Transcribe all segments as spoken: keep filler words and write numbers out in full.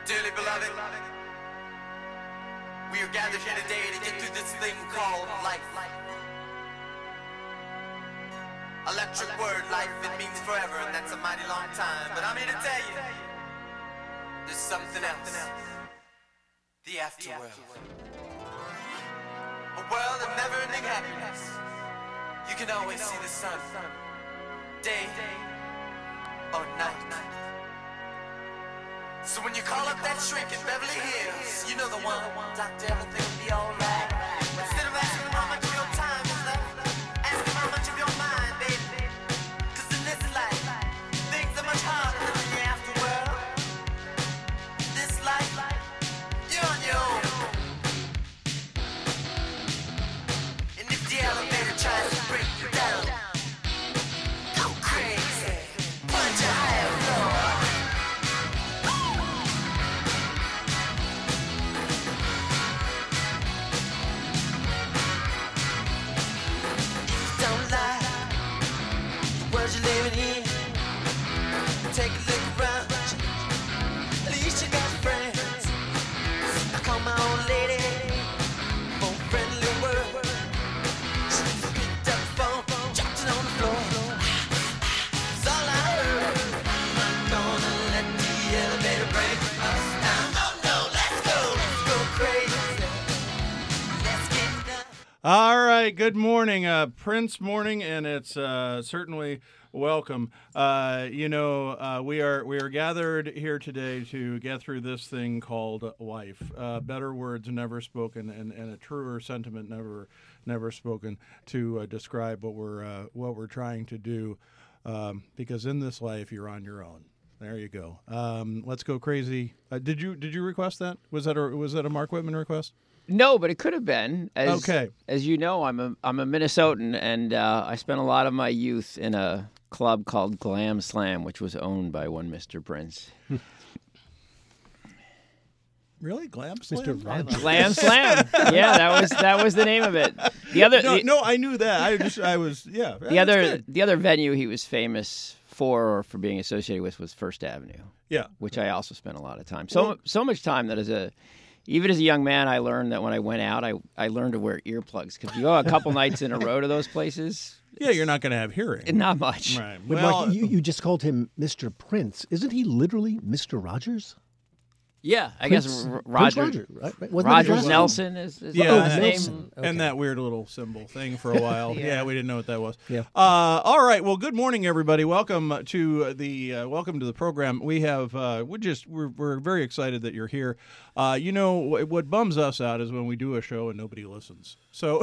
Dearly beloved, we are gathered here today to get through this thing called life. Electric word, life, it means forever, and that's a mighty long time. But I'm here to tell you, there's something else. The afterworld. A world of never-ending happiness. You can always see the sun, day or night. So when you call up that shrink in Beverly Hills, you know the one, doctor, everything will be alright. Instead of asking him how much of your time is left, ask him how much of your mind, baby. Cause in this life, things are much harder than in the afterworld. This life, you're on your own. And if the elevator tries to break you down, go crazy, punch a higher floor. You're living in, take a look around. At least you got friends. I call my old lady for a friendly word. She picked up the phone, dropped it on the floor. That's all I heard. I'm not gonna let the elevator break us down. Oh no, let's go, let's go crazy. Let's get done. All right, good morning, uh, Prince morning, and it's uh, certainly welcome. Uh, you know, uh, we are we are gathered here today to get through this thing called life. Uh, better words never spoken, and, and a truer sentiment never never spoken to uh, describe what we're uh, what we're trying to do. Um, because in this life, you're on your own. There you go. Um, let's go crazy. Uh, did you did you request that? Was that a was that a Mark Whitman request? No, but it could have been. As, Okay. As you know, I'm a I'm a Minnesotan, and uh, I spent a lot of my youth in a club called Glam Slam, which was owned by one Mister Prince. Really, Glam Slam? Mister Rogers. Glam Slam. Yeah, that was that was the name of it. The other No, the, no, I knew that. I just, I was, yeah. the other the other venue he was famous for or for being associated with was First Avenue. Yeah. Which I also spent a lot of time. So Well, so much time that as a even as a young man, I learned that when I went out, I, I learned to wear earplugs because you go a couple nights in a row to those places. Yeah, you're not going to have hearing. Not much. Right. But Well, Mark, you, you just called him Mister Prince. Isn't he literally Mister Rogers? Yeah, I Prince, guess R- Prince Roger, Roger, right? Wasn't that his Rogers last name? Nelson is, is Yeah, his and- name. Nelson. Okay. and that weird little symbol thing for a while. yeah. Yeah. we didn't know what that was. Yeah. Uh, all right. Well, good morning, everybody. Welcome to the uh, welcome to the program. We have uh, we're just we're we're very excited that you're here. Uh, you know what, what bums us out is when we do a show and nobody listens. So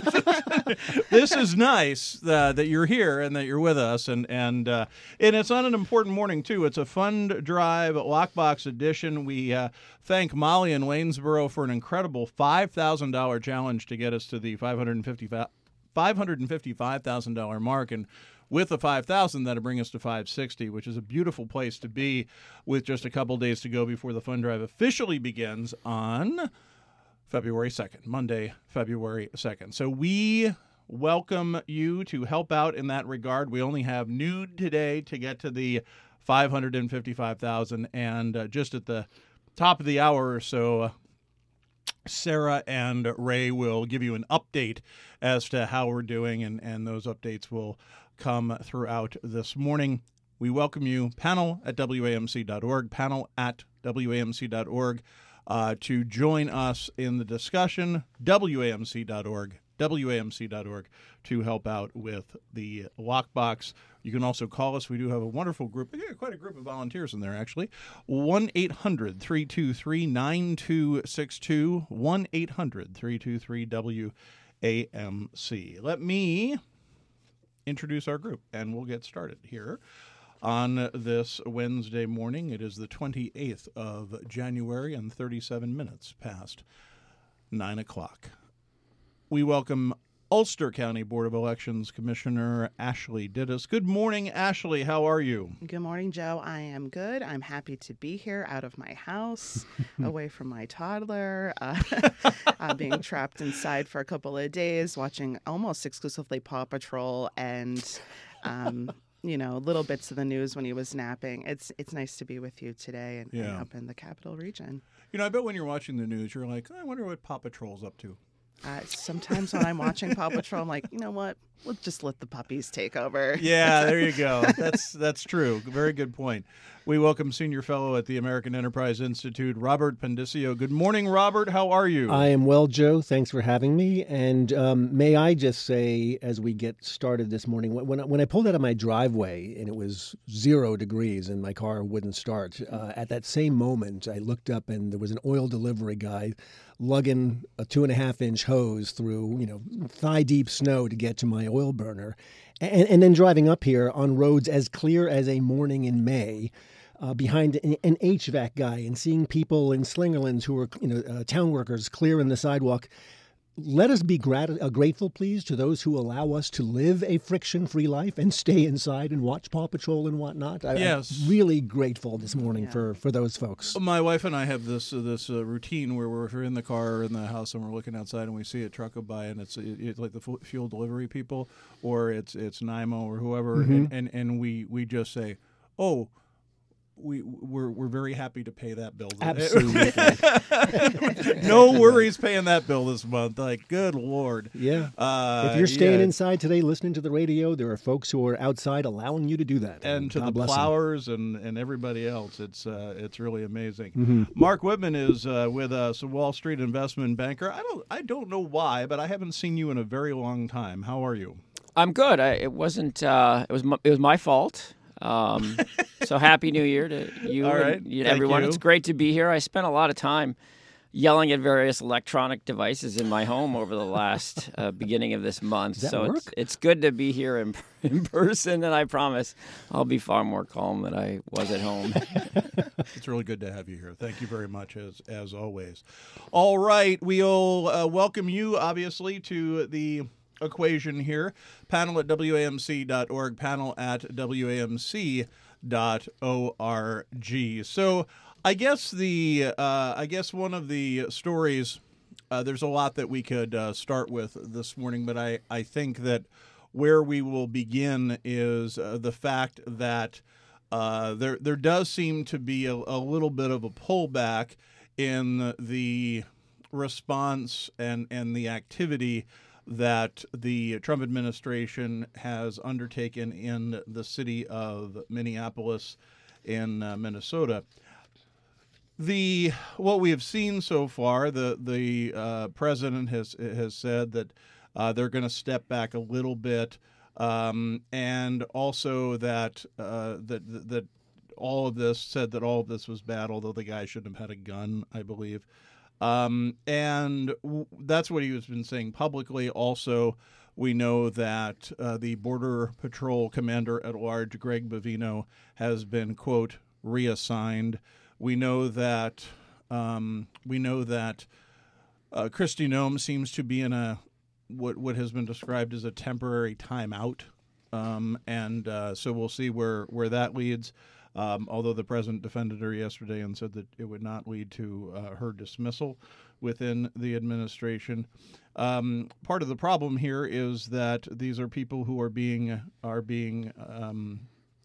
this is nice uh, that you're here and that you're with us, and and uh, and it's on an important morning too. It's a fund drive lockbox edition. We uh, thank Molly in Waynesboro for an incredible five thousand dollar challenge to get us to the five hundred fifty-five thousand dollar mark, and with the five thousand, that'll bring us to five sixty, which is a beautiful place to be with just a couple days to go before the fund drive officially begins on February second, Monday, February second. So we welcome you to help out in that regard. We only have noon today to get to the five hundred fifty-five thousand, and uh, just at the top of the hour or so, uh, Sarah and Ray will give you an update as to how we're doing, and, and those updates will come throughout this morning. We welcome you, panel at W A M C dot org, panel at W A M C dot org, uh, to join us in the discussion, W A M C dot org, W A M C dot org, to help out with the lockbox. You can also call us. We do have a wonderful group, yeah, quite a group of volunteers in there, actually. one eight hundred three two three nine two six two, one eight hundred three two three W A M C. Let me introduce our group, and we'll get started here on this Wednesday morning. It is the twenty-eighth of January and thirty-seven minutes past nine o'clock. We welcome Ulster County Board of Elections Commissioner Ashley Dittus. Good morning, Ashley. How are you? Good morning, Joe. I am good. I'm happy to be here out of my house, away from my toddler, uh, uh, being trapped inside for a couple of days, watching almost exclusively Paw Patrol and um, you know, little bits of the news when he was napping. It's it's nice to be with you today and, and Yeah. up in the capital region. You know, I bet when you're watching the news, you're like, I wonder what Paw Patrol's up to. Uh, sometimes when I'm watching Paw Patrol, I'm like, you know what? We'll just let the puppies take over. Yeah, there you go. That's that's true. Very good point. We welcome Senior Fellow at the American Enterprise Institute, Robert Pendicio. Good morning, Robert. How are you? I am well, Joe. Thanks for having me. And um, may I just say, as we get started this morning, when when I, when I pulled out of my driveway and it was zero degrees and my car wouldn't start, uh, at that same moment, I looked up and there was an oil delivery guy lugging a two and a half inch hose through, you know, thigh deep snow to get to my oil burner, and, and then driving up here on roads as clear as a morning in May. Uh, behind an, an H V A C guy and seeing people in Slingerlands who are, you know, uh, town workers clearing the sidewalk. Let us be grat- uh, grateful, please, to those who allow us to live a friction-free life and stay inside and watch Paw Patrol and whatnot. I, Yes. I'm really grateful this morning Yeah. for, for those folks. My wife and I have this uh, this uh, routine where we're in the car or in the house and we're looking outside and we see a truck go by and it's it, it's like the fu- fuel delivery people or it's it's N Y M O or whoever Mm-hmm. and, and, and we, we just say, oh, we we're we're very happy to pay that bill. Absolutely. No worries paying that bill this month. Like, good Lord. Yeah. Uh, If you're staying yeah. inside today listening to the radio, there are folks who are outside allowing you to do that. And to God the bless them. plowers and, and everybody else, it's uh, it's really amazing. Mm-hmm. Mark Whitman is uh, with us, a Wall Street investment banker. I don't I don't know why, but I haven't seen you in a very long time. How are you? I'm good. I, it wasn't. Uh, it was. My, it was my fault. Um, so happy New Year to you All and right. you- Thank everyone. you. It's great to be here. I spent a lot of time yelling at various electronic devices in my home over the last uh, beginning of this month. Does that so work? it's it's good to be here in, in person, and I promise I'll be far more calm than I was at home. It's really good to have you here. Thank you very much, as as always. All right, we'll uh, welcome you, obviously, to the equation here. Panel at W A M C dot org, panel at W A M C dot org. So I guess the uh, I guess one of the stories, uh, there's a lot that we could uh, start with this morning, but I, I think that where we will begin is uh, the fact that uh, there there does seem to be a, a little bit of a pullback in the response and, and the activity that the Trump administration has undertaken in the city of Minneapolis in uh, Minnesota. The what we have seen so far, the the uh, president has has said that uh, they're going to step back a little bit, um, and also that uh, that that all of this said that all of this was bad, although the guy shouldn't have had a gun, I believe. Um, and w- that's what he has been saying publicly. Also, we know that uh, the Border Patrol Commander at Large, Greg Bovino, has been, quote, reassigned. We know that um, we know that uh, Kristi Noem seems to be in a what what has been described as a temporary timeout, um, and uh, so we'll see where where that leads. Um, although the president defended her yesterday and said that it would not lead to uh, her dismissal within the administration. Um, part of the problem here is that these are people who are being are being um,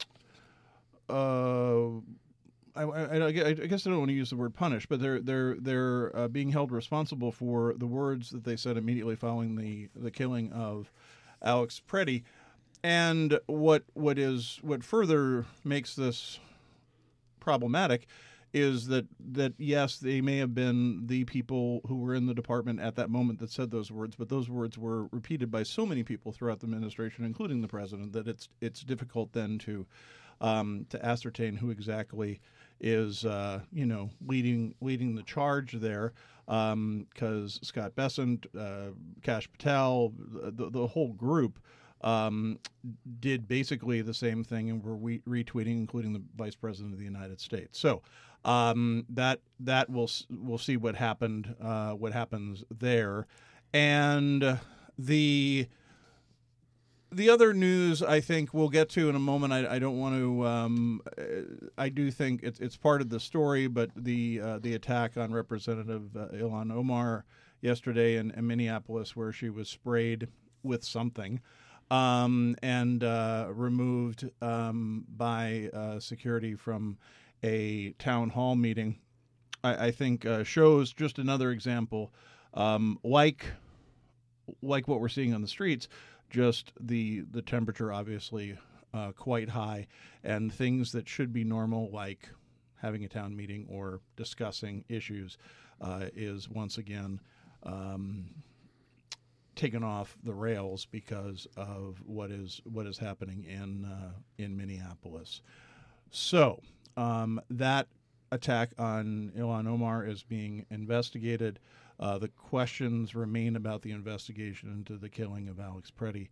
uh, I, I, I guess I don't want to use the word punish, but they're they're they're uh, being held responsible for the words that they said immediately following the, the killing of Alex Preddy. And what what is what further makes this problematic is that that yes, they may have been the people who were in the department at that moment that said those words, but those words were repeated by so many people throughout the administration, including the president, that it's it's difficult then to um, to ascertain who exactly is uh, you know leading leading the charge there. Because um, Scott Bessent, uh, Kash Patel, the, the whole group. Um, did basically the same thing and were we- retweeting, including the Vice President of the United States. So um, that that we'll we'll see what happened, uh, what happens there, and the the other news I think we'll get to in a moment. I, I don't want to. Um, I do think it's it's part of the story, but the uh, the attack on Representative uh, Ilhan Omar yesterday in, in Minneapolis, where she was sprayed with something. um, and uh, removed um, by uh, security from a town hall meeting, I, I think uh, shows just another example, um, like like what we're seeing on the streets, just the the temperature obviously uh, quite high, and things that should be normal, like having a town meeting or discussing issues, uh, is once again um, taken off the rails because of what is what is happening in uh, in Minneapolis. So um, that attack on Ilhan Omar is being investigated. Uh, the questions remain about the investigation into the killing of Alex Preddy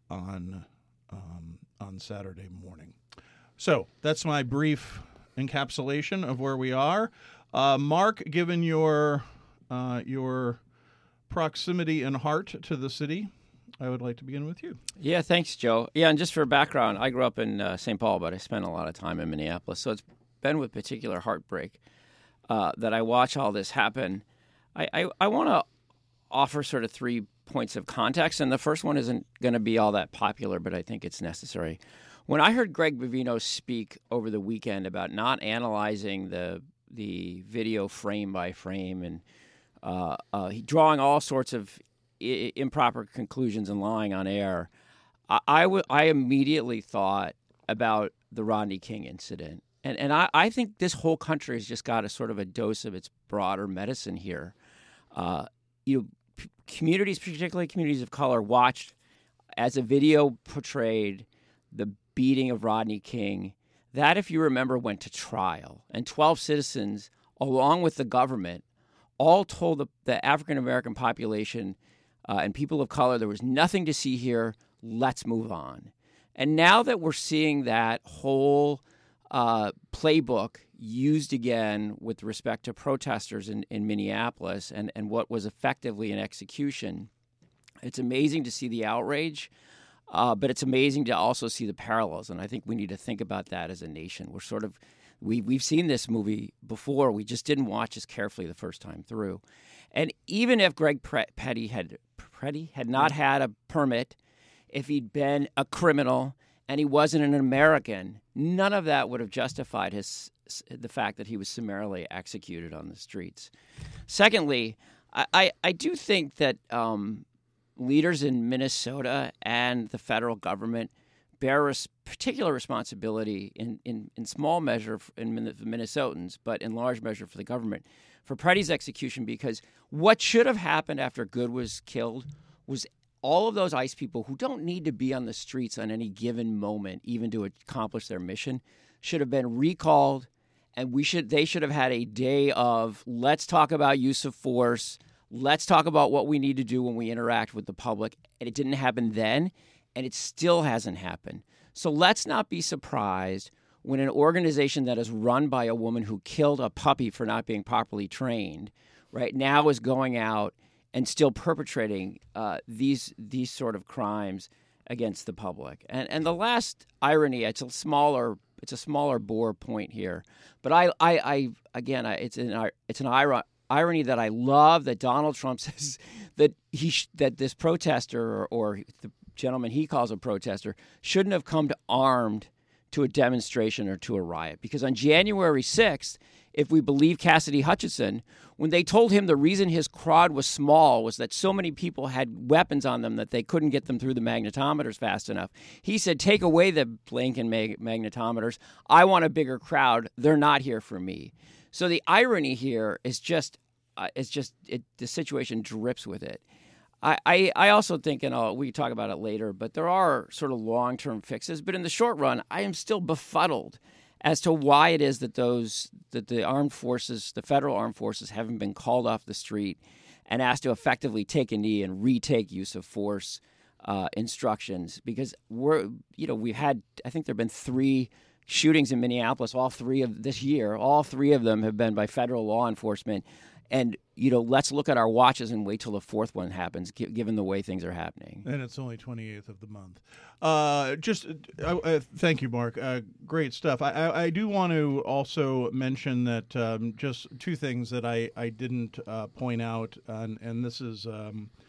on um, on Saturday morning. So that's my brief encapsulation of where we are. Uh, Mark, given your uh, your proximity and heart to the city, I would like to begin with you. Yeah, thanks, Joe. Yeah, and just for background, I grew up in uh, Saint Paul, but I spent a lot of time in Minneapolis. So it's been with particular heartbreak uh, that I watch all this happen. I, I, I want to offer sort of three points of context, and the first one isn't going to be all that popular, but I think it's necessary. When I heard Greg Bovino speak over the weekend about not analyzing the the video frame by frame and uh, uh, drawing all sorts of I- improper conclusions and lying on air, I, I, w- I immediately thought about the Rodney King incident. And and I, I think this whole country has just got a sort of a dose of its broader medicine here. Uh, you know, p- communities, particularly communities of color, watched as a video portrayed the beating of Rodney King. That, if you remember, went to trial. And twelve citizens, along with the government, all told the, the African-American population uh, and people of color there was nothing to see here, let's move on. And now that we're seeing that whole uh, playbook used again with respect to protesters in, in Minneapolis and, and what was effectively an execution, it's amazing to see the outrage, uh, but it's amazing to also see the parallels. And I think we need to think about that as a nation. We're sort of, we, we've seen this movie before. We just didn't watch as carefully the first time through. And even if Greg Petty had, Petty had not had a permit, if he'd been a criminal and he wasn't an American, none of that would have justified his the fact that he was summarily executed on the streets. Secondly, I, I, I do think that um, leaders in Minnesota and the federal government bear a particular responsibility in, in, in small measure in the Minnesotans, but in large measure for the government, for Preddy's execution, because what should have happened after Good was killed was all of those ICE people who don't need to be on the streets on any given moment, even to accomplish their mission, should have been recalled, and we should they should have had a day of, let's talk about use of force, let's talk about what we need to do when we interact with the public. And it didn't happen then, and it still hasn't happened. So let's not be surprised when an organization that is run by a woman who killed a puppy for not being properly trained, right now is going out and still perpetrating uh, these these sort of crimes against the public. And and the last irony, it's a smaller it's a smaller bore point here, but I I, I again I, it's an it's an ir- irony that I love that Donald Trump says that he sh- that this protester or, or the gentleman he calls a protester shouldn't have come to armed to a demonstration or to a riot, because on January sixth, if we believe Cassidy Hutchinson, when they told him the reason his crowd was small was that so many people had weapons on them that they couldn't get them through the magnetometers fast enough, he said, take away the blinking mag- magnetometers. I want a bigger crowd. They're not here for me. So the irony here is just, uh, it's just it, the situation drips with it. I, I, I also think, and I'll, we can talk about it later, but there are sort of long-term fixes. But in the short run, I am still befuddled as to why it is that those that the armed forces, the federal armed forces, haven't been called off the street and asked to effectively take a knee and retake use of force uh, instructions. Because we're, you know, we've had, I think there have been three shootings in Minneapolis, all three of this year. All three of them have been by federal law enforcement. And, you know, let's look at our watches and wait till the fourth one happens, given the way things are happening. And it's only twenty-eighth of the month. Uh, just uh, uh, thank you, Mark. Uh, great stuff. I, I, I do want to also mention that um, just two things that I, I didn't uh, point out, and, and this is um,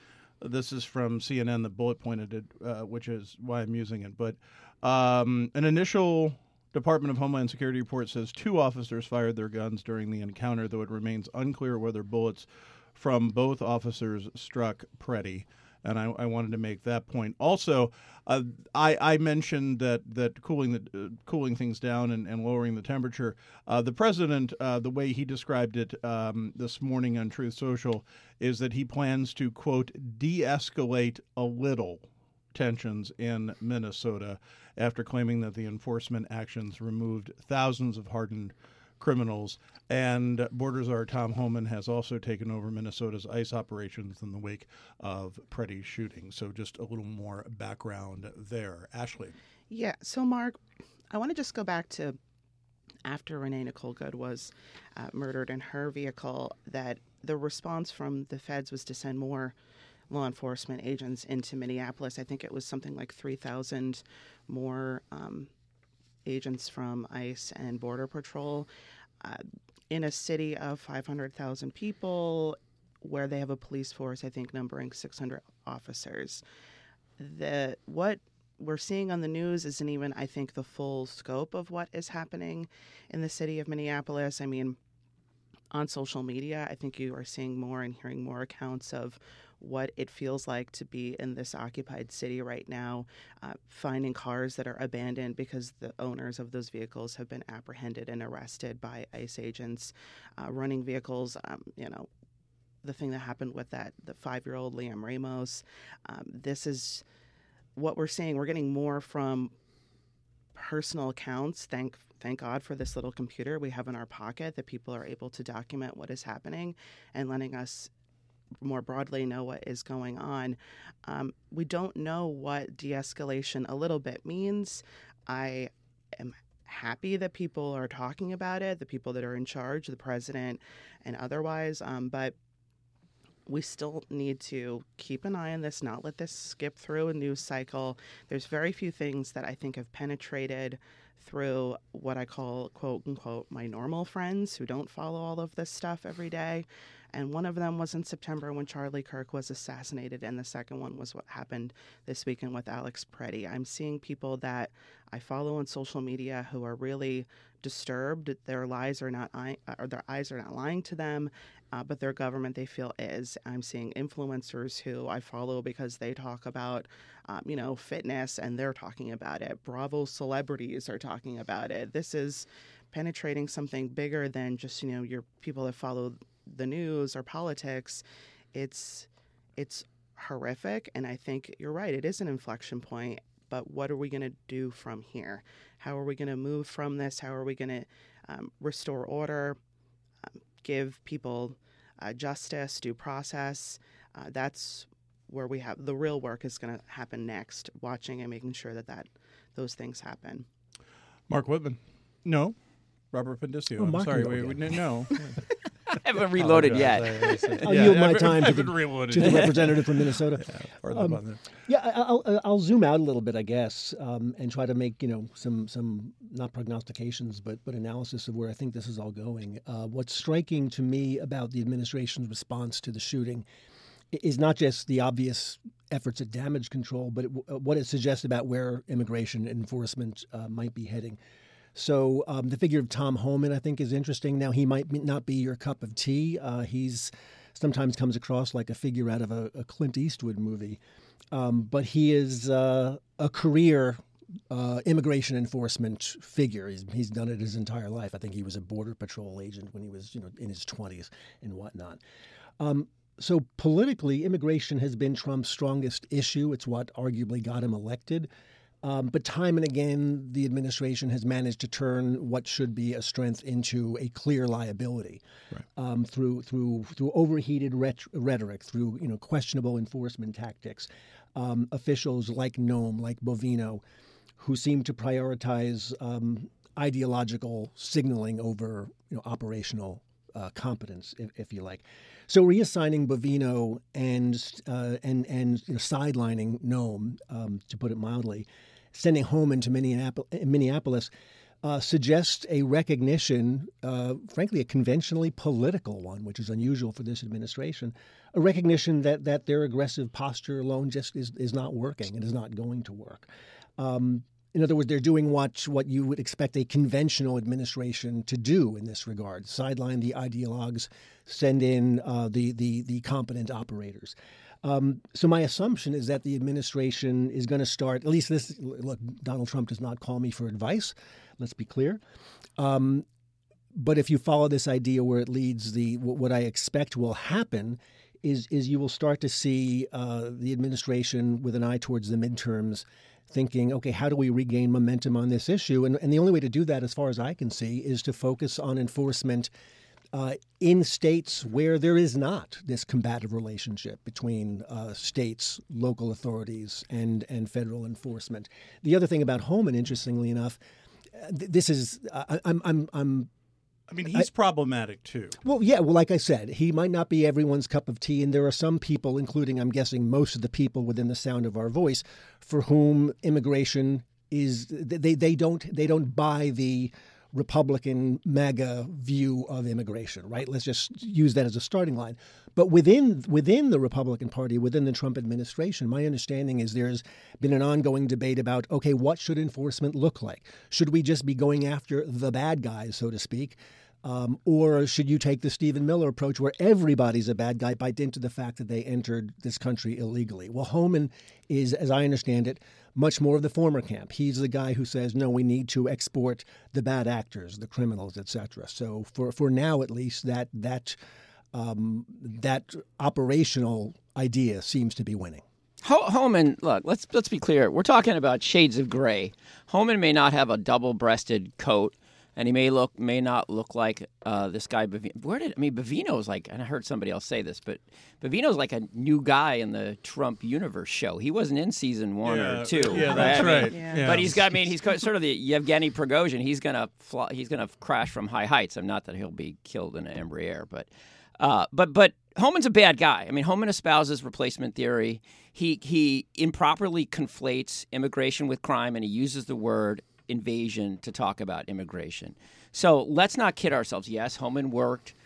This is from C N N, the bullet pointed it, uh, which is why I'm using it. But um, an initial Department of Homeland Security report says two officers fired their guns during the encounter, though it remains unclear whether bullets from both officers struck Preddy. And I, I wanted to make that point. Also, uh, I, I mentioned that that cooling the uh, cooling things down and, and lowering the temperature. Uh, the president, uh, the way he described it um, this morning on Truth Social, is that he plans to, quote, de-escalate a little tensions in Minnesota after claiming that the enforcement actions removed thousands of hardened criminals. And Border Czar Tom Homan has also taken over Minnesota's ICE operations in the wake of Preddy's shooting. So just a little more background there. Ashley. Yeah. So, Mark, I want to just go back to after Renee Nicole Good was uh, murdered in her vehicle, that the response from the feds was to send more law enforcement agents into Minneapolis. I think it was something like three thousand more um, agents from ICE and Border Patrol. Uh, in a city of five hundred thousand people, where they have a police force, I think, numbering six hundred officers. The what we're seeing on the news isn't even, I think, the full scope of what is happening in the city of Minneapolis. I mean, on social media, I think you are seeing more and hearing more accounts of what it feels like to be in this occupied city right now, uh, finding cars that are abandoned because the owners of those vehicles have been apprehended and arrested by ICE agents, uh, running vehicles, um, you know, the thing that happened with that, the five-year-old Liam Ramos. Um, this is what we're seeing. We're getting more from personal accounts. Thank thank God for this little computer we have in our pocket that people are able to document what is happening and letting us more broadly know what is going on. Um, we don't know what de-escalation a little bit means. I am happy that people are talking about it, the people that are in charge, the president and otherwise, um, but we still need to keep an eye on this, not let this skip through a news cycle. There's very few things that I think have penetrated through what I call, quote unquote, my normal friends who don't follow all of this stuff every day. And one of them was in September when Charlie Kirk was assassinated, and the second one was what happened this weekend with Alex Preddy. I'm seeing people that I follow on social media who are really disturbed. Their lies are not, or their eyes are not lying to them, uh, but their government, they feel, is. I'm seeing influencers who I follow because they talk about, um, you know, fitness, and they're talking about it. Bravo celebrities are talking about it. This is penetrating something bigger than just, you know, your people that follow the news or politics. It's it's horrific, and I think you're right. It is an inflection point, but what are we going to do from here? How are we going to move from this? How are we going to um, restore order, um, give people uh, justice, due process? Uh, that's where we have the real work is going to happen next, watching and making sure that, that those things happen. Mark Whitman. No. Robert Pendicio. Oh, I'm Mark sorry. will We, go we, again. no. I haven't reloaded yet. I'll Yeah, yield I my haven't- time I to the, haven't reloaded to the yet. representative from Minnesota. Or the Um, button. Yeah, I- I'll I'll zoom out a little bit, I guess, um, and try to make you know some some not prognostications, but but analysis of where I think this is all going. Uh, what's striking to me about the administration's response to the shooting i- is not just the obvious efforts at damage control, but it, what it suggests about where immigration enforcement uh, might be heading. So um, the figure of Tom Homan, I think, is interesting. Now, he might not be your cup of tea. Uh, he's sometimes comes across like a figure out of a, a Clint Eastwood movie. Um, but he is uh, a career uh, immigration enforcement figure. He's, he's done it his entire life. I think he was a Border Patrol agent when he was, you know, in his twenties and whatnot. Um, so politically, immigration has been Trump's strongest issue. It's what arguably got him elected. Um, but time and again, the administration has managed to turn what should be a strength into a clear liability Right. um, through through through overheated ret- rhetoric, through you know questionable enforcement tactics. Um, officials like Noem, like Bovino, who seem to prioritize um, ideological signaling over you know operational uh, competence, if, if you like. So reassigning Bovino and uh, and and you know, sidelining Noem, um, to put it mildly, sending Homan to Minneapolis, Minneapolis uh, suggests a recognition, uh, frankly, a conventionally political one, which is unusual for this administration, a recognition that that their aggressive posture alone just is, is not working and is not going to work. Um, in other words, they're doing what, what you would expect a conventional administration to do in this regard: sideline the ideologues, send in uh, the, the, the competent operators. Um, so my assumption is that the administration is going to start, at least this, look, Donald Trump does not call me for advice, let's be clear. Um, but if you follow this idea where it leads, the what I expect will happen is, is you will start to see uh, the administration with an eye towards the midterms thinking, okay, how do we regain momentum on this issue? And, and the only way to do that, as far as I can see, is to focus on enforcement Uh, in states where there is not this combative relationship between uh, states, local authorities, and and federal enforcement. The other thing about Homan, interestingly enough, th- this is I, I'm I'm I'm. I mean, he's I, problematic too. Well, yeah. Well, like I said, he might not be everyone's cup of tea, and there are some people, including, I'm guessing, most of the people within the sound of our voice, for whom immigration is they they don't they don't buy the Republican MAGA view of immigration, right? Let's just use that as a starting line. But within within the Republican Party, within the Trump administration, my understanding is there's been an ongoing debate about, okay, what should enforcement look like? Should we just be going after the bad guys, so to speak? Um, or should you take the Stephen Miller approach where everybody's a bad guy by dint of the fact that they entered this country illegally? Well, Homan is, as I understand it, much more of the former camp. He's the guy who says, no, we need to export the bad actors, the criminals, et cetera. So for, for now, at least, that that um, that operational idea seems to be winning. Ho- Homan, look, let's let's be clear. We're talking about shades of gray. Homan may not have a double-breasted coat, and he may look may not look like uh, this guy. Bavino. Where did I mean Bavino's like? And I heard somebody else say this, but Bavino's like a new guy in the Trump universe show. He wasn't in season one yeah, or two. Yeah, right? that's I mean, right. Yeah. But he's got. I mean, he's sort of the Yevgeny Prigozhin. He's gonna fly, he's gonna crash from high heights. I'm not that he'll be killed in an Embraer, but uh, but but Homan's a bad guy. I mean, Homan espouses replacement theory. He he improperly conflates immigration with crime, and he uses the word invasion to talk about immigration. So let's not kid ourselves. Yes, Homan worked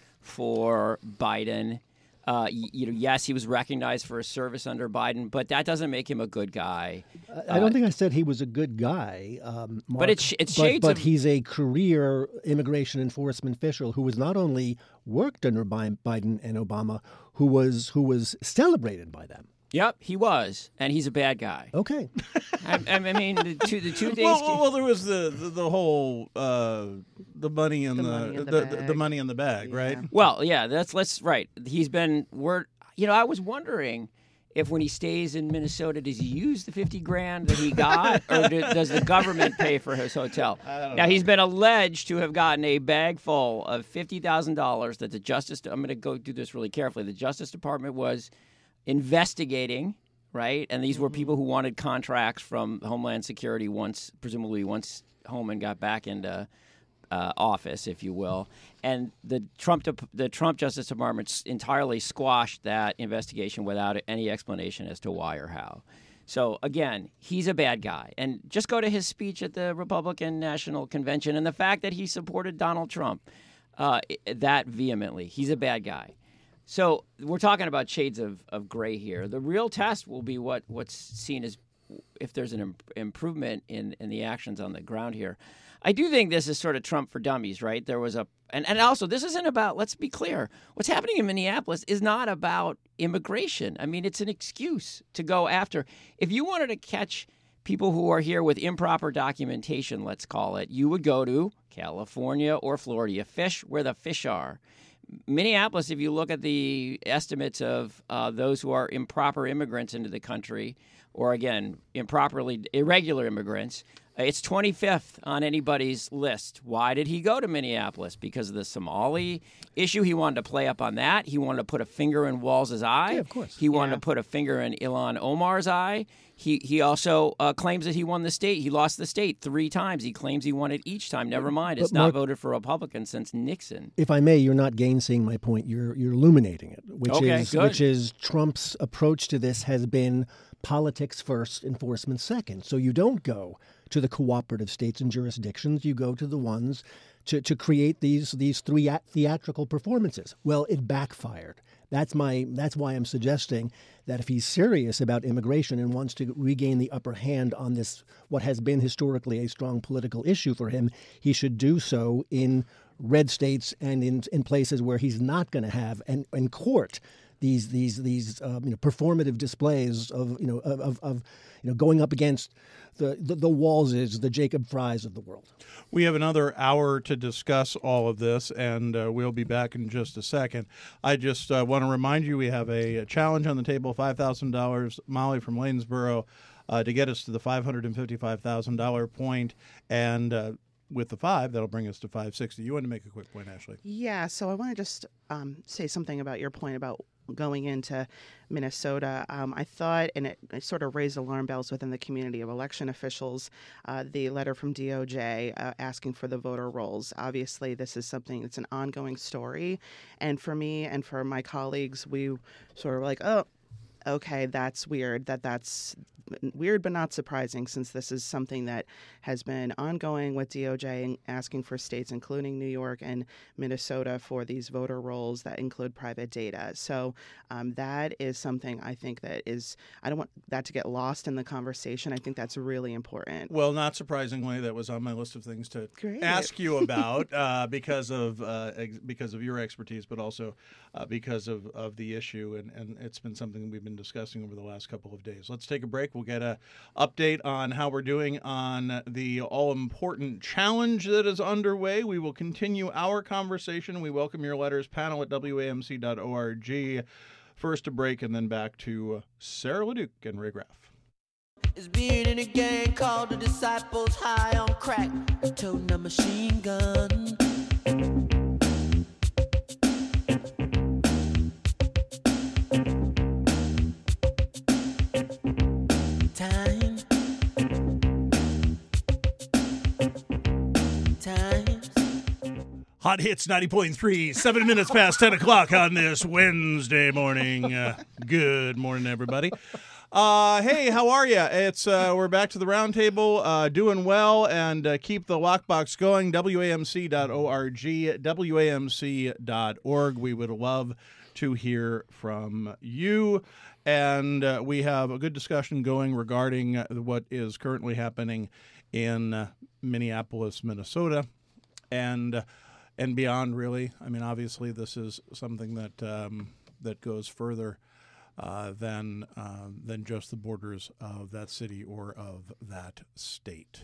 for Biden. Uh, you, you know, yes, he was recognized for his service under Biden, but that doesn't make him a good guy. I don't uh, think I said he was a good guy, um, Mark, but it's it's but, shades but of... he's a career immigration enforcement official who was not only worked under Biden and Obama, who was who was celebrated by them. Yep, he was, and he's a bad guy. Okay. I, I mean, the two, the two days. Well, well, well, there was the the, the whole uh, the money in the The money in the the, bag. the money in the bag, Yeah. right? Well, yeah, that's let's right. He's been we're you know I was wondering if when he stays in Minnesota, does he use the fifty grand that he got, or do, does the government pay for his hotel? I don't Now know. he's been alleged to have gotten a bag full of fifty thousand dollars that the Justice. I'm going to go do this really carefully. The Justice Department was investigating. Right, and these were people who wanted contracts from Homeland Security once, presumably once Homan got back into uh, office, if you will. And the Trump, the Trump Justice Department entirely squashed that investigation without any explanation as to why or how. So again, he's a bad guy. And just go to his speech at the Republican National Convention and the fact that he supported Donald Trump uh, that vehemently. He's a bad guy. So we're talking about shades of, of gray here. The real test will be what, what's seen as if there's an imp- improvement in, in the actions on the ground here. I do think this is sort of Trump for dummies, right? There was a and, and also this isn't about, let's be clear, what's happening in Minneapolis is not about immigration. I mean, it's an excuse to go after. If you wanted to catch people who are here with improper documentation, let's call it, you would go to California or Florida. You fish where the fish are. Minneapolis, if you look at the estimates of uh, those who are improper immigrants into the country, or again, improperly irregular immigrants, it's twenty-fifth on anybody's list. Why did he go to Minneapolis? Because of the Somali issue. He wanted to play up on that. He wanted to put a finger in Walz's eye. Yeah, of course. He wanted Yeah. to put a finger in Ilhan Omar's eye. He he also uh, claims that he won the state. He lost the state three times. He claims he won it each time. Never mind, it's But not Mark- voted for Republican since Nixon. If I may, you're not gainsaying my point. You're you're illuminating it, which Okay, is good. which is Trump's approach to this has been politics first, enforcement second. So you don't go to the cooperative states and jurisdictions. You go to the ones to, to create these these three theatrical performances. Well, it backfired. That's my that's why I'm suggesting that if he's serious about immigration and wants to regain the upper hand on this, what has been historically a strong political issue for him, he should do so in red states and in in places where he's not going to have and in court these these these um, you know performative displays of you know of, of, of you know going up against the the, the Walzes, the Jacob Frys of the world. We have another hour to discuss all of this, and uh, we'll be back in just a second. I just uh, want to remind you we have a, a challenge on the table, five thousand dollars, Molly from Lanesboro, uh, to get us to the five hundred fifty-five thousand dollars point, and uh, with the five, that'll bring us to five hundred sixty thousand dollars. You want to make a quick point, Ashley? Yeah, so I want to just um, say something about your point about going into Minnesota. Um, I thought, and it, it sort of raised alarm bells within the community of election officials, uh, the letter from D O J uh, asking for the voter rolls. Obviously, this is something that's an ongoing story. And for me and for my colleagues, we sort of were like, oh, okay, that's weird, that that's weird but not surprising, since this is something that has been ongoing with D O J and asking for states, including New York and Minnesota, for these voter rolls that include private data. So um, that is something I think that is, I don't want that to get lost in the conversation. I think that's really important. Well, not surprisingly, that was on my list of things to Great. ask you about uh, because of uh, ex- because of your expertise, but also uh, because of, of the issue, and, and it's been something we've been discussing over the last couple of days. Let's take a break. We'll get a update on how we're doing on the all-important challenge that is underway. We will continue our conversation. We welcome your letters, panel at W A M C dot org. First a break, and then back to Sarah LeDuc and Ray Graff. Is being in a gang called the Disciples, high on crack, toting a machine gun. Time. Times. Hot Hits ninety point three, seven minutes past ten o'clock on this Wednesday morning. Uh, good morning, everybody. Uh, hey, how are you? It's uh, we're back to the round table, uh, doing well, and uh, keep the lockbox going. W A M C dot org, W A M C dot org. We would love to hear from you. And uh, we have a good discussion going regarding uh, what is currently happening in uh, Minneapolis, Minnesota, and uh, and beyond. Really, I mean, obviously, this is something that um, that goes further uh, than uh, than just the borders of that city or of that state.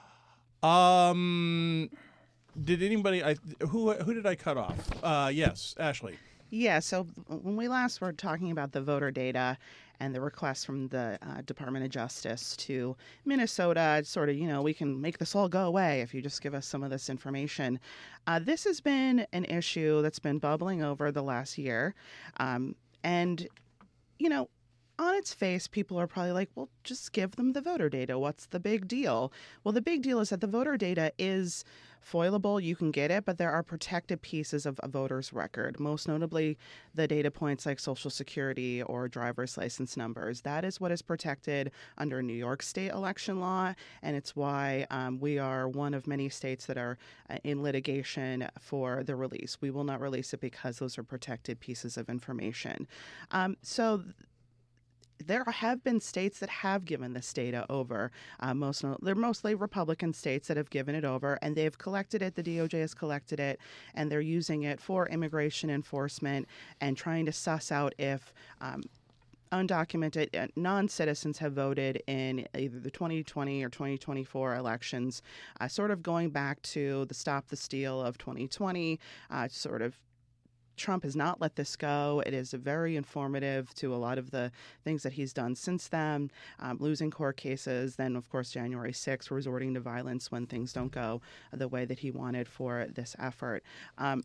Um, did anybody? I who who did I cut off? Uh, yes, Ashley. Yeah, so when we last were talking about the voter data and the request from the uh, Department of Justice to Minnesota, it's sort of, you know, we can make this all go away if you just give us some of this information. Uh, this has been an issue that's been bubbling over the last year. Um, and, you know, on its face, people are probably like, well, just give them the voter data. What's the big deal? Well, the big deal is that the voter data is foilable. You can get it, but there are protected pieces of a voter's record, most notably the data points like Social Security or driver's license numbers. That is what is protected under New York state election law, and it's why um, we are one of many states that are uh, in litigation for the release. We will not release it because those are protected pieces of information. Um, so there have been states that have given this data over. Uh, most they're mostly Republican states that have given it over, and they've collected it. The D O J has collected it, and they're using it for immigration enforcement and trying to suss out if um, undocumented uh, non-citizens have voted in either the twenty twenty or twenty twenty-four elections, uh, sort of going back to the Stop the Steal of twenty twenty, uh, sort of Trump has not let this go. It is very informative to a lot of the things that he's done since then, um, losing court cases, then, of course, January sixth, resorting to violence when things don't go the way that he wanted for this effort. Um,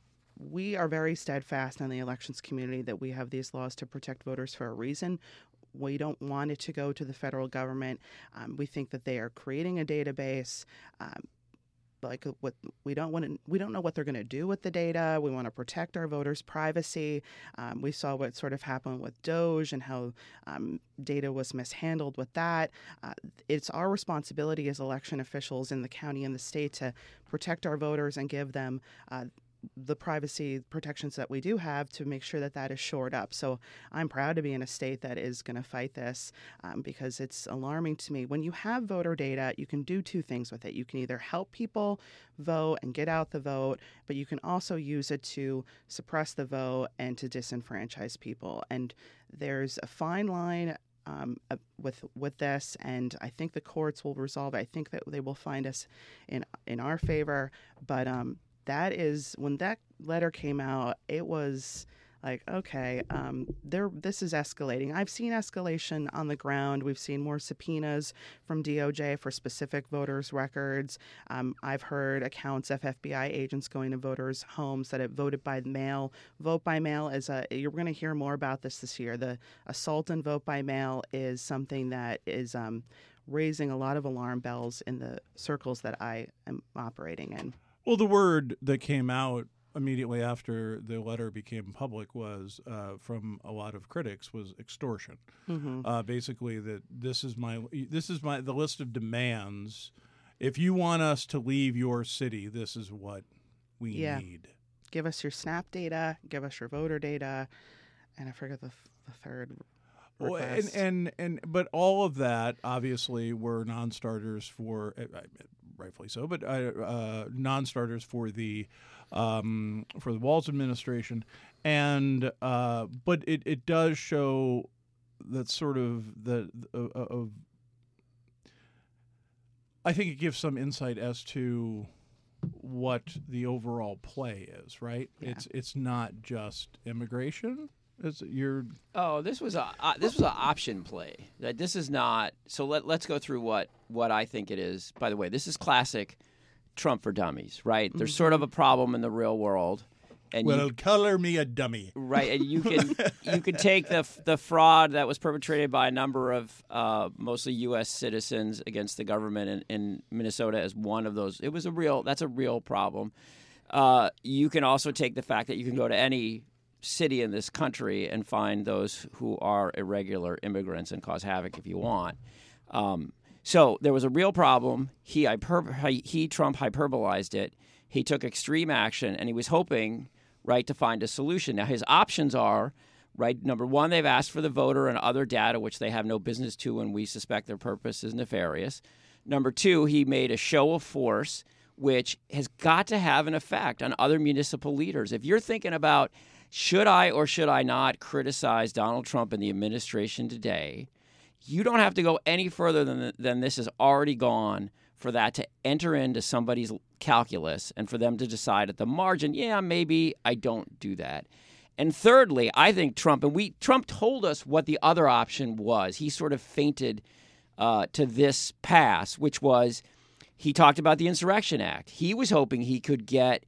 we are very steadfast in the elections community that we have these laws to protect voters for a reason. We don't want it to go to the federal government. Um, we think that they are creating a database. Um, like what we don't want to, we don't know what they're going to do with the data. We want to protect our voters' privacy. Um, we saw what sort of happened with Doge and how um, data was mishandled with that. Uh, it's our responsibility as election officials in the county and the state to protect our voters and give them uh, the privacy protections that we do have to make sure that that is shored up. So I'm proud to be in a state that is going to fight this um, because it's alarming to me. When you have voter data, you can do two things with it. You can either help people vote and get out the vote, but you can also use it to suppress the vote and to disenfranchise people. And there's a fine line Um, uh, with with this, and I think the courts will resolve it. I think that they will find us in in our favor. But um, that is, when that letter came out, it was like, okay, um, there. This is escalating. I've seen escalation on the ground. We've seen more subpoenas from D O J for specific voters' records. Um, I've heard accounts of F B I agents going to voters' homes that have voted by mail. Vote by mail is a. You're going to hear more about this this year. The assault and vote by mail is something that is um, raising a lot of alarm bells in the circles that I am operating in. Well, the word that came out immediately after the letter became public was, uh, from a lot of critics, was extortion. Mm-hmm. Uh, basically, that this is my this is my the list of demands. If you want us to leave your city, this is what we yeah. need. Give us your SNAP data. Give us your voter data, and I forget the the third. Well, and, and and but all of that obviously were non-starters for, rightfully so, but uh, uh, non-starters for the um, for the Walz administration, and uh, but it, it does show that sort of the of, of I think it gives some insight as to what the overall play is. Right? Yeah. It's it's not just immigration. It's, you're Oh, this was a uh, this was an option play. That this is not. So let let's go through what what I think it is. By the way, this is classic Trump for dummies, right? Mm-hmm. There's sort of a problem in the real world, and well, you, color me a dummy, right? And you can you can take the the fraud that was perpetrated by a number of uh, mostly U S citizens against the government in, in Minnesota as one of those. It was a real that's a real problem. Uh, you can also take the fact that you can go to any city in this country and find those who are irregular immigrants and cause havoc if you want. Um, so there was a real problem. He, hyper, he, Trump, hyperbolized it. He took extreme action, and he was hoping, right, to find a solution. Now, his options are, right, number one, they've asked for the voter and other data, which they have no business to, and we suspect their purpose is nefarious. Number two, he made a show of force, which has got to have an effect on other municipal leaders. If you're thinking about, should I or should I not criticize Donald Trump and the administration today, you don't have to go any further than than this has already gone for that to enter into somebody's calculus and for them to decide at the margin, yeah, maybe I don't do that. And thirdly, I think Trump, and we Trump told us what the other option was. He sort of fainted uh, to this pass, which was he talked about the Insurrection Act. He was hoping he could get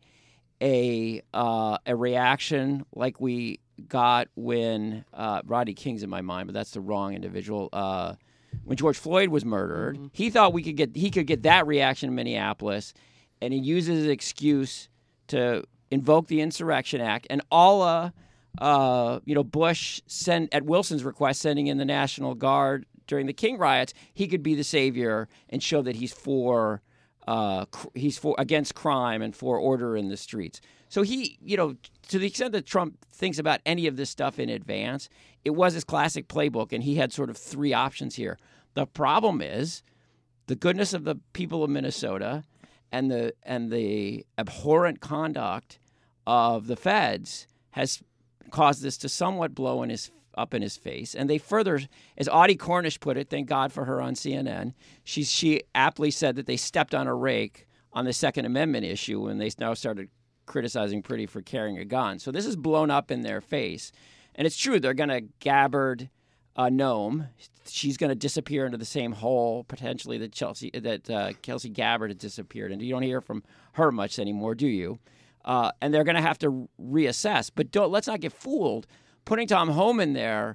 a uh, a reaction like we got when uh, Rodney King's in my mind, but that's the wrong individual. Uh, when George Floyd was murdered, mm-hmm. he thought we could get he could get that reaction in Minneapolis, and he uses an excuse to invoke the Insurrection Act. And a la, uh, you know, Bush sent at Wilson's request, sending in the National Guard during the King riots, he could be the savior and show that he's for. Uh, cr- he's for against crime and for order in the streets. So he, you know, to the extent that Trump thinks about any of this stuff in advance, it was his classic playbook, and he had sort of three options here. The problem is the goodness of the people of Minnesota and the and the abhorrent conduct of the feds has caused this to somewhat blow in his up in his face. And they further, as Audie Cornish put it, thank God for her on C N N, she, she aptly said that they stepped on a rake on the Second Amendment issue when they now started criticizing Priddy for carrying a gun. So this is blown up in their face. And it's true, they're going to Gabbard uh, Noem. She's going to disappear into the same hole, potentially, that Chelsea, that uh, Kelsey Gabbard had disappeared into. You don't hear from her much anymore, do you? Uh, and they're going to have to reassess. But don't let's not get fooled. Putting Tom Homan there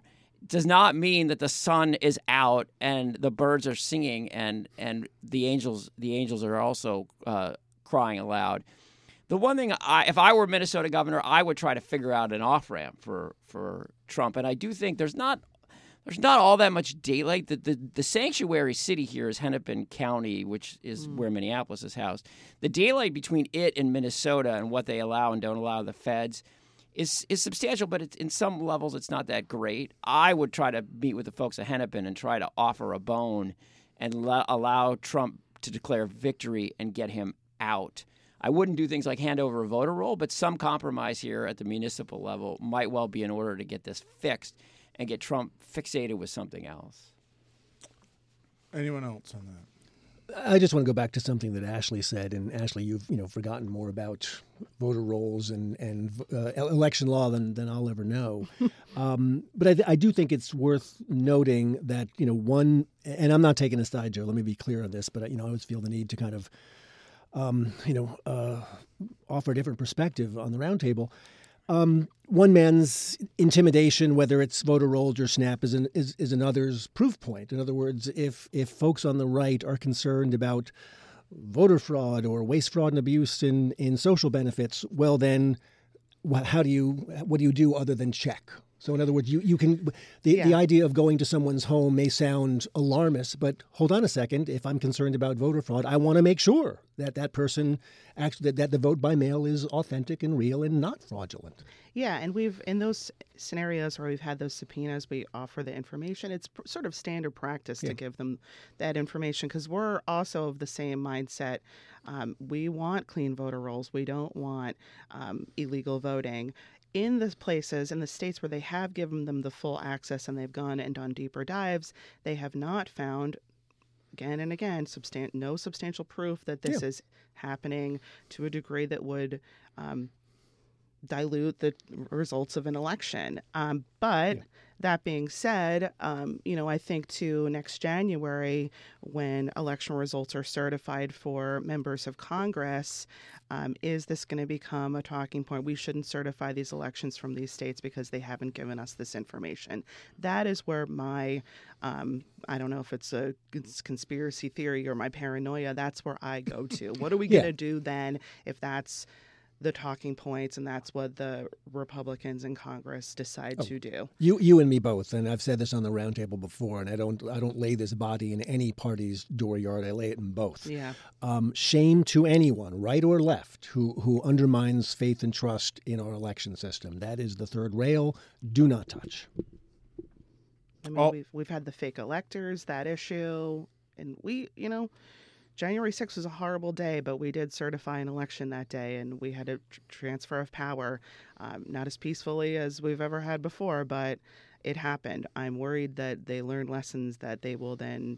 does not mean that the sun is out and the birds are singing and and the angels the angels are also uh, crying aloud. The one thing, I, if I were Minnesota governor, I would try to figure out an off ramp for for Trump, and I do think there's not there's not all that much daylight. The the, the sanctuary city here is Hennepin County, which is mm. where Minneapolis is housed. The daylight between it and Minnesota and what they allow and don't allow the feds is is substantial, but it's, in some levels it's not that great. I would try to meet with the folks at Hennepin and try to offer a bone and la- allow Trump to declare victory and get him out. I wouldn't do things like hand over a voter roll, but some compromise here at the municipal level might well be in order to get this fixed and get Trump fixated with something else. Anyone else on that? I just want to go back to something that Ashley said, and Ashley, you've you know forgotten more about voter rolls and and uh, election law than than I'll ever know. um, but I, I do think it's worth noting that you know one, and I'm not taking a side, Joe. Let me be clear on this, but you know I always feel the need to kind of um, you know uh, offer a different perspective on the roundtable. Um, one man's intimidation, whether it's voter rolls or SNAP, is, an, is is another's proof point. In other words, if if folks on the right are concerned about voter fraud or waste, fraud, and abuse in, in social benefits, well, then how do you what do you do other than check? So in other words, you, you can the, Yeah. the idea of going to someone's home may sound alarmist, but hold on a second. If I'm concerned about voter fraud, I want to make sure that that person actually that, that the vote by mail is authentic and real and not fraudulent. Yeah, and we've in those scenarios where we've had those subpoenas, we offer the information. It's pr- sort of standard practice Yeah. to give them that information because we're also of the same mindset. Um, we want clean voter rolls. We don't want um, illegal voting. In the places, in the states where they have given them the full access and they've gone and done deeper dives, they have not found, again and again, substan- no substantial proof that this Yeah. is happening to a degree that would um, dilute the results of an election. Um, but Yeah. that being said, um, you know, I think to next January, when election results are certified for members of Congress, um, is this going to become a talking point? We shouldn't certify these elections from these states because they haven't given us this information. That is where my, um, I don't know if it's a it's conspiracy theory or my paranoia, that's where I go to. What are we Yeah. going to do then if that's the talking points and that's what the Republicans in Congress decide to do? You, you and me both, and I've said this on the roundtable before. And I don't, I don't lay this body in any party's dooryard. I lay it in both. Yeah. Um, shame to anyone, right or left, who who undermines faith and trust in our election system. That is the third rail. Do not touch. I mean, Oh. we've we've had the fake electors, that issue, and we, you know, January sixth was a horrible day, but we did certify an election that day, and we had a tr- transfer of power, um, not as peacefully as we've ever had before, but it happened. I'm worried that they learn lessons that they will then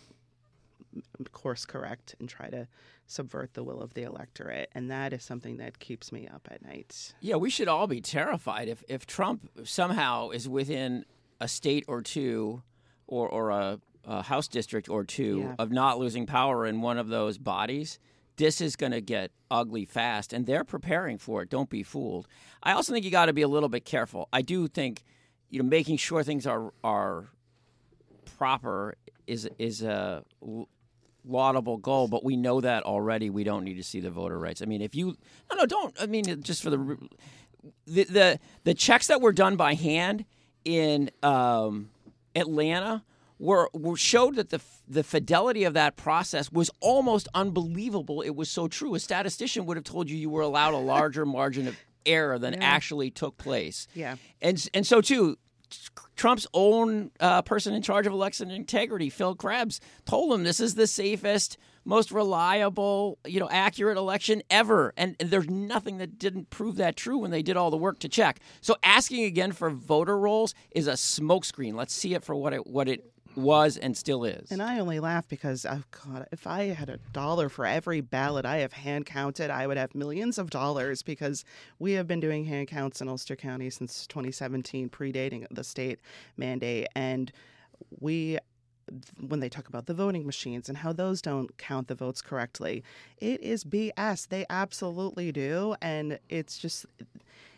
course correct and try to subvert the will of the electorate, and that is something that keeps me up at night. Yeah, we should all be terrified if, if Trump somehow is within a state or two or, or a, a House district or two Yeah. of not losing power in one of those bodies. This is going to get ugly fast, and they're preparing for it. Don't be fooled. I also think you got to be a little bit careful. I do think, you know, making sure things are are proper is is a laudable goal, but we know that already. We don't need to see the voter rights. I mean, if you no no don't. I mean, just for the the the, the checks that were done by hand in um, Atlanta were, were showed that the the fidelity of that process was almost unbelievable. It was so true. A statistician would have told you you were allowed a larger margin of error than Yeah. actually took place. Yeah. And and so too, Trump's own uh, person in charge of election integrity, Phil Krebs, told him this is the safest, most reliable, you know, accurate election ever. And, and there's nothing that didn't prove that true when they did all the work to check. So asking again for voter rolls is a smokescreen. Let's see it for what it what it was and still is. And I only laugh because, oh God, if I had a dollar for every ballot I have hand counted, I would have millions of dollars, because we have been doing hand counts in Ulster County since twenty seventeen, predating the state mandate. And we, when they talk about the voting machines and how those don't count the votes correctly, it is B S. They absolutely do. And it's just,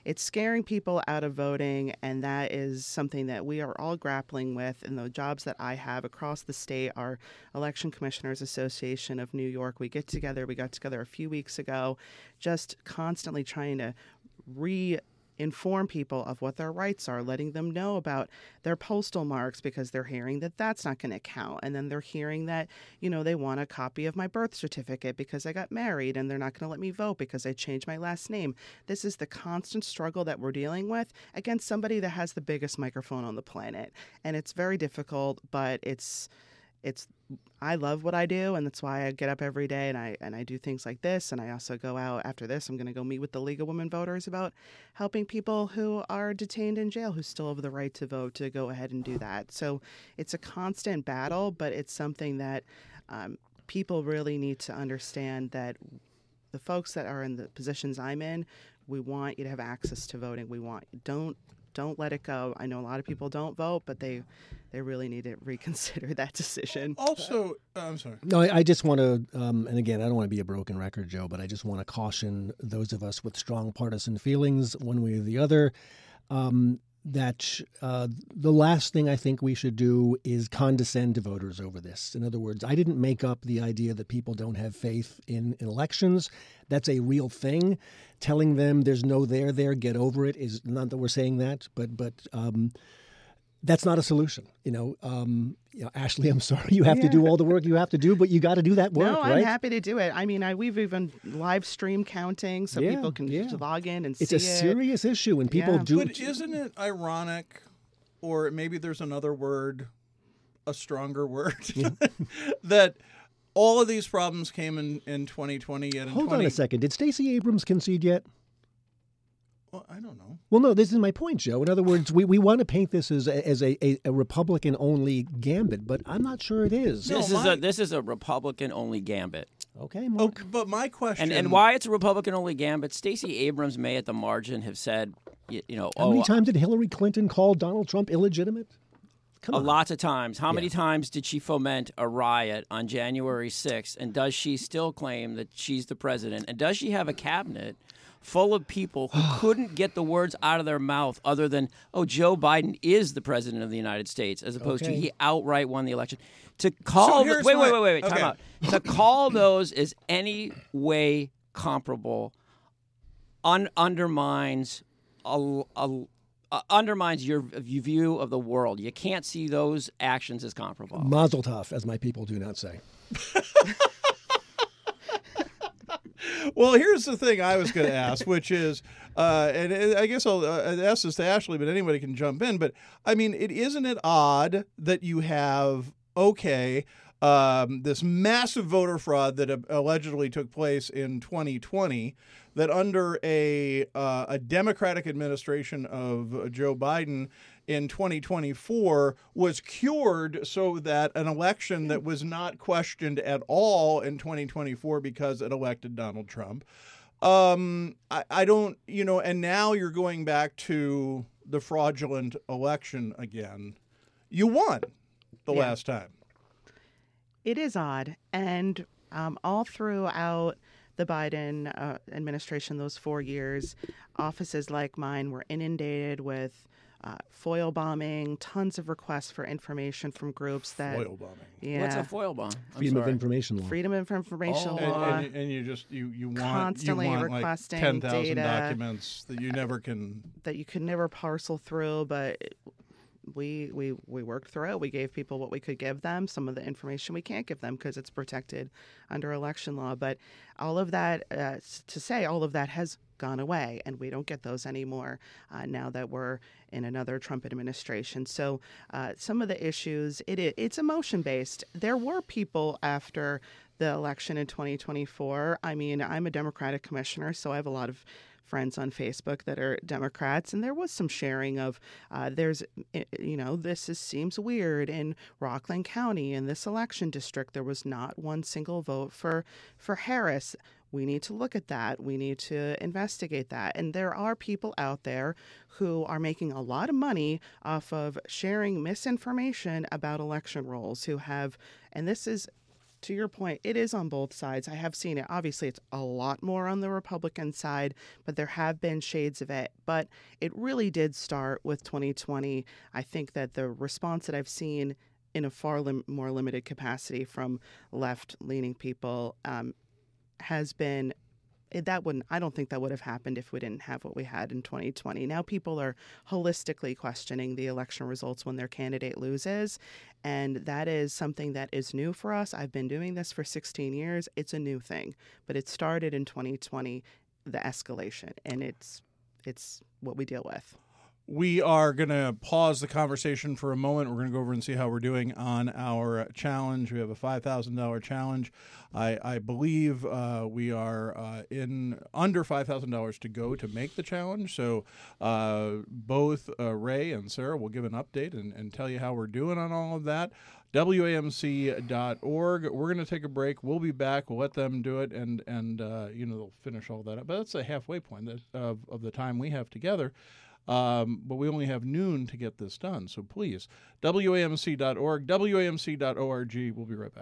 it's scaring people out of voting, and that is something that we are all grappling with. And the jobs that I have across the state, our Election Commissioners Association of New York, we get together. We got together a few weeks ago, just constantly trying to re inform people of what their rights are, letting them know about their postal marks, because they're hearing that that's not going to count. And then they're hearing that, you know, they want a copy of my birth certificate because I got married, and they're not going to let me vote because I changed my last name. This is the constant struggle that we're dealing with against somebody that has the biggest microphone on the planet. And it's very difficult, but it's it's I love what I do, and that's why I get up every day and I and I do things like this. And I also go out after this. I'm going to go meet with the League of Women Voters about helping people who are detained in jail who still have the right to vote to go ahead and do that. So it's a constant battle, but it's something that um, people really need to understand, that the folks that are in the positions I'm in, we want you to have access to voting. We want don't don't let it go. I know a lot of people don't vote, but they they really need to reconsider that decision. Also, uh, I'm sorry. No, I, I just want to, um, and again, I don't want to be a broken record, Joe, but I just want to caution those of us with strong partisan feelings, one way or the other, um, that uh, the last thing I think we should do is condescend to voters over this. In other words, I didn't make up the idea that people don't have faith in, in elections. That's a real thing. Telling them there's no there there, get over it, is not that we're saying that, but but um, that's not a solution. You know, um, you know, Ashley, I'm sorry you have Yeah. to do all the work you have to do, but you got to do that work, No, right? I'm happy to do it. I mean, I, we've even live stream counting so Yeah, people can yeah. just log in and It's see a it. serious issue, and people Yeah. do. But isn't it ironic, or maybe there's another word, a stronger word, that all of these problems came in, in twenty twenty, yet in Hold twenty on a second. Did Stacey Abrams concede yet? Well, I don't know. Well, no, this is my point, Joe. In other words, we, we want to paint this as a, as a, a, a Republican-only gambit, but I'm not sure it is. No, This is my- a this is a Republican only gambit. Okay, Mark. Okay, but my question, And and why it's a Republican only gambit? Stacey Abrams may at the margin have said, you, you know, How oh, many times did Hillary Clinton call Donald Trump illegitimate? Come a on. lots of times. How many Yeah. times did she foment a riot on January sixth? And does she still claim that she's the president? And does she have a cabinet full of people who couldn't get the words out of their mouth other than, oh, Joe Biden is the president of the United States, as opposed Okay. to he outright won the election? To call, So the, here's wait, wait, my- wait, wait, wait, okay. time out. To call those as any way comparable un- undermines a, a, uh, undermines your v- view of the world. You can't see those actions as comparable. Mazel tov, as my people do not say. Well, here's the thing I was going to ask, which is, uh, and and I guess I'll uh, ask this to Ashley, but anybody can jump in. But I mean, it isn't it odd that you have okay um, this massive voter fraud that uh, allegedly took place in twenty twenty, that under a uh, a Democratic administration of Joe Biden in twenty twenty-four was cured, so that an election that was not questioned at all in twenty twenty-four because it elected Donald Trump. Um, I, I don't, you know, and now you're going back to the fraudulent election again. You won the Yeah. last time. It is odd. And um, all throughout the Biden uh, administration, those four years, offices like mine were inundated with uh, foil bombing, tons of requests for information from groups that. Foil bombing. Yeah. What's a foil bomb? I'm Freedom of sorry. information law. Freedom of information Oh. And, law. and, and you just you you want Constantly you want requesting like ten thousand data. documents that you never can. that you could never parcel through, but it- we we we worked through it. We gave people what we could give them. Some of the information we can't give them because it's protected under election law. But all of that uh, s- to say, all of that has gone away, and we don't get those anymore uh, now that we're in another Trump administration. So uh, some of the issues, it i- it's emotion based. There were people after the election in twenty twenty-four. I mean, I'm a Democratic commissioner, so I have a lot of friends on Facebook that are Democrats, and there was some sharing of uh, there's, eh, you know, this is, seems weird in Rockland County in this election district. There was not one single vote for for Harris. We need to look at that. We need to investigate that. And there are people out there who are making a lot of money off of sharing misinformation about election rolls, who have, and this is to your point, it is on both sides. I have seen it. Obviously, it's a lot more on the Republican side, but there have been shades of it. But it really did start with twenty twenty. I think that the response that I've seen in a far lim- more limited capacity from left-leaning people um, has been it, that wouldn't. I don't think that would have happened if we didn't have what we had in twenty twenty. Now people are holistically questioning the election results when their candidate loses, and that is something that is new for us. I've been doing this for sixteen years. It's a new thing, but it started in twenty twenty, the escalation, and it's it's what we deal with. We are going to pause the conversation for a moment. We're going to go over and see how we're doing on our challenge. We have a five thousand dollars challenge. I, I believe uh, we are uh, in under five thousand dollars to go to make the challenge. So uh, both uh, Ray and Sarah will give an update and, and tell you how we're doing on all of that. W A M C dot org. We're going to take a break. We'll be back. We'll let them do it, and, and uh, you know, they'll finish all that up. But that's a halfway point of, of the time we have together. Um, but we only have noon to get this done. So please, W A M C dot org, W A M C dot org. We'll be right back.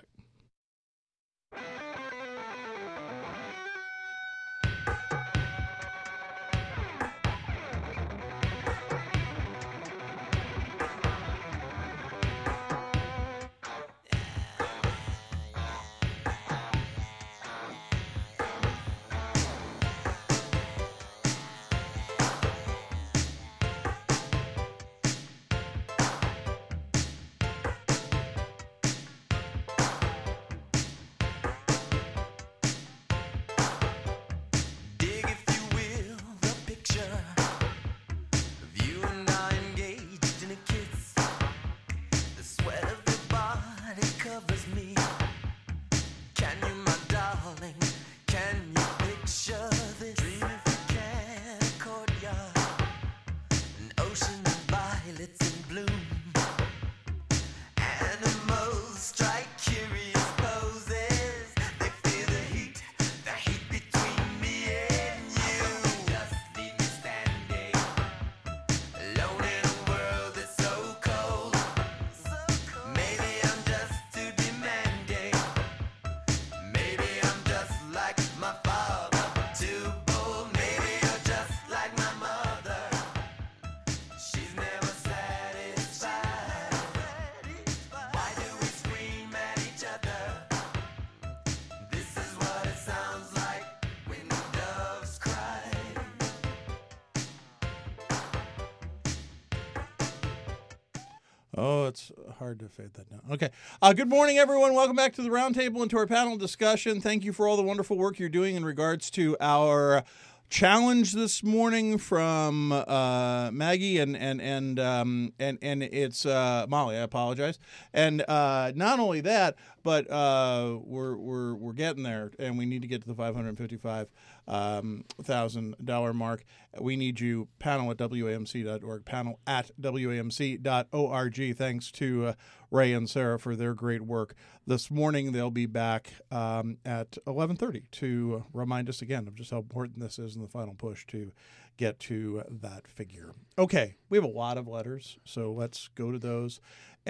Oh, it's hard to fade that down. Okay. Uh, good morning, everyone. Welcome back to the Roundtable and to our panel discussion. Thank you for all the wonderful work you're doing in regards to our challenge this morning from uh, Maggie and and and um, and and it's uh, Molly. I apologize. And uh, not only that, but uh, we're we're we're getting there, and we need to get to the five hundred fifty-five um, thousand dollar mark. We need you. Panel at W A M C dot org. Panel at W A M C dot org. Thanks to uh, Ray and Sarah for their great work this morning. They'll be back um, at eleven thirty to remind us again of just how important this is in the final push to get to that figure. Okay, we have a lot of letters, so let's go to those.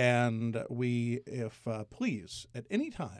And we, if uh, please, at any time,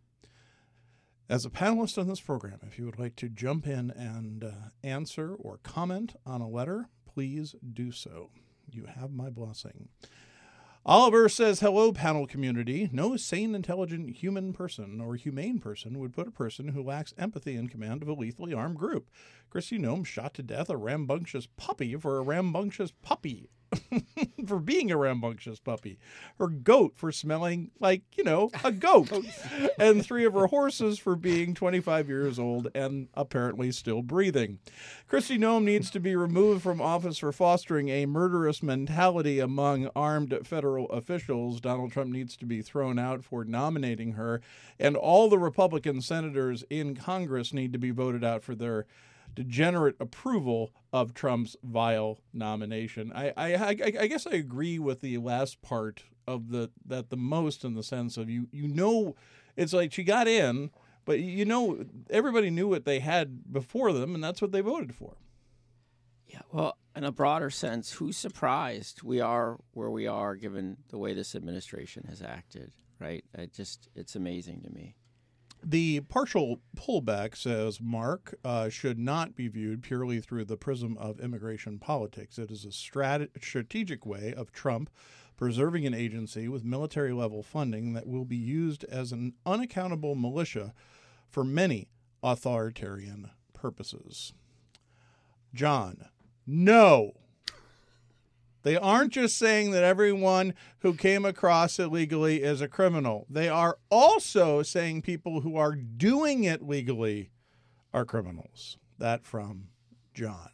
as a panelist on this program, if you would like to jump in and uh, answer or comment on a letter, please do so. You have my blessing. Oliver says, hello, panel community. No sane, intelligent human person or humane person would put a person who lacks empathy in command of a lethally armed group. Christy Nome shot to death a rambunctious puppy for a rambunctious puppy. For being a rambunctious puppy. Her goat for smelling like, you know, a goat. And three of her horses for being twenty-five years old and apparently still breathing. Christy Nome needs to be removed from office for fostering a murderous mentality among armed federal officials. Donald Trump needs to be thrown out for nominating her. And all the Republican senators in Congress need to be voted out for their degenerate approval of Trump's vile nomination. I, I, I, I guess I agree with the last part of the that the most, in the sense of you you know, it's like she got in, but you know everybody knew what they had before them, and that's what they voted for. Yeah, well, in a broader sense, who's surprised we are where we are given the way this administration has acted, right? It just it's amazing to me. The partial pullback, says Mark, uh, should not be viewed purely through the prism of immigration politics. It is a strat- strategic way of Trump preserving an agency with military-level funding that will be used as an unaccountable militia for many authoritarian purposes. John, no. They aren't just saying that everyone who came across illegally is a criminal. They are also saying people who are doing it legally are criminals. That from John.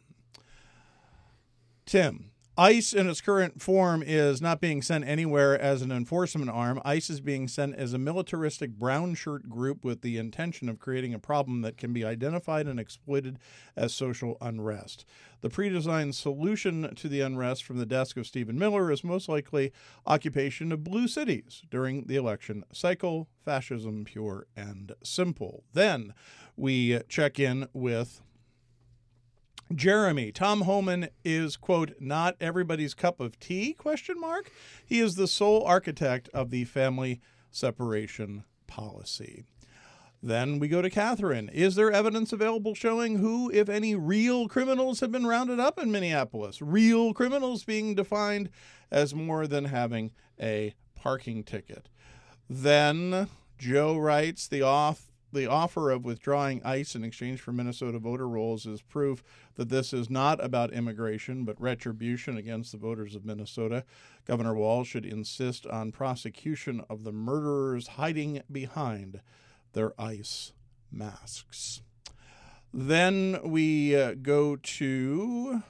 Tim, ICE in its current form is not being sent anywhere as an enforcement arm. ICE is being sent as a militaristic brown shirt group with the intention of creating a problem that can be identified and exploited as social unrest. The pre-designed solution to the unrest from the desk of Stephen Miller is most likely occupation of blue cities during the election cycle. Fascism, pure and simple. Then we check in with Jeremy. Tom Homan is, quote, not everybody's cup of tea, question mark. He is the sole architect of the family separation policy. Then we go to Catherine. Is there evidence available showing who, if any, real criminals have been rounded up in Minneapolis? Real criminals being defined as more than having a parking ticket. Then Joe writes, the off The offer of withdrawing ICE in exchange for Minnesota voter rolls is proof that this is not about immigration, but retribution against the voters of Minnesota. Governor Walz should insist on prosecution of the murderers hiding behind their ICE masks. Then we uh, go to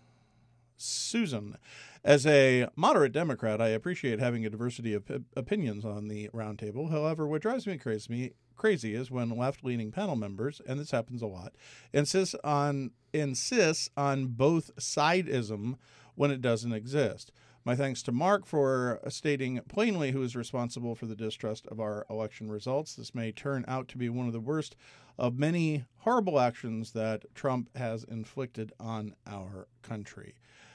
Susan. As a moderate Democrat, I appreciate having a diversity of p- opinions on the roundtable. However, what drives me crazy, crazy is when left-leaning panel members, and this happens a lot, insist on insists on both sideism when it doesn't exist. My thanks to Mark for stating plainly who is responsible for the distrust of our election results. This may turn out to be one of the worst of many horrible actions that Trump has inflicted on our country.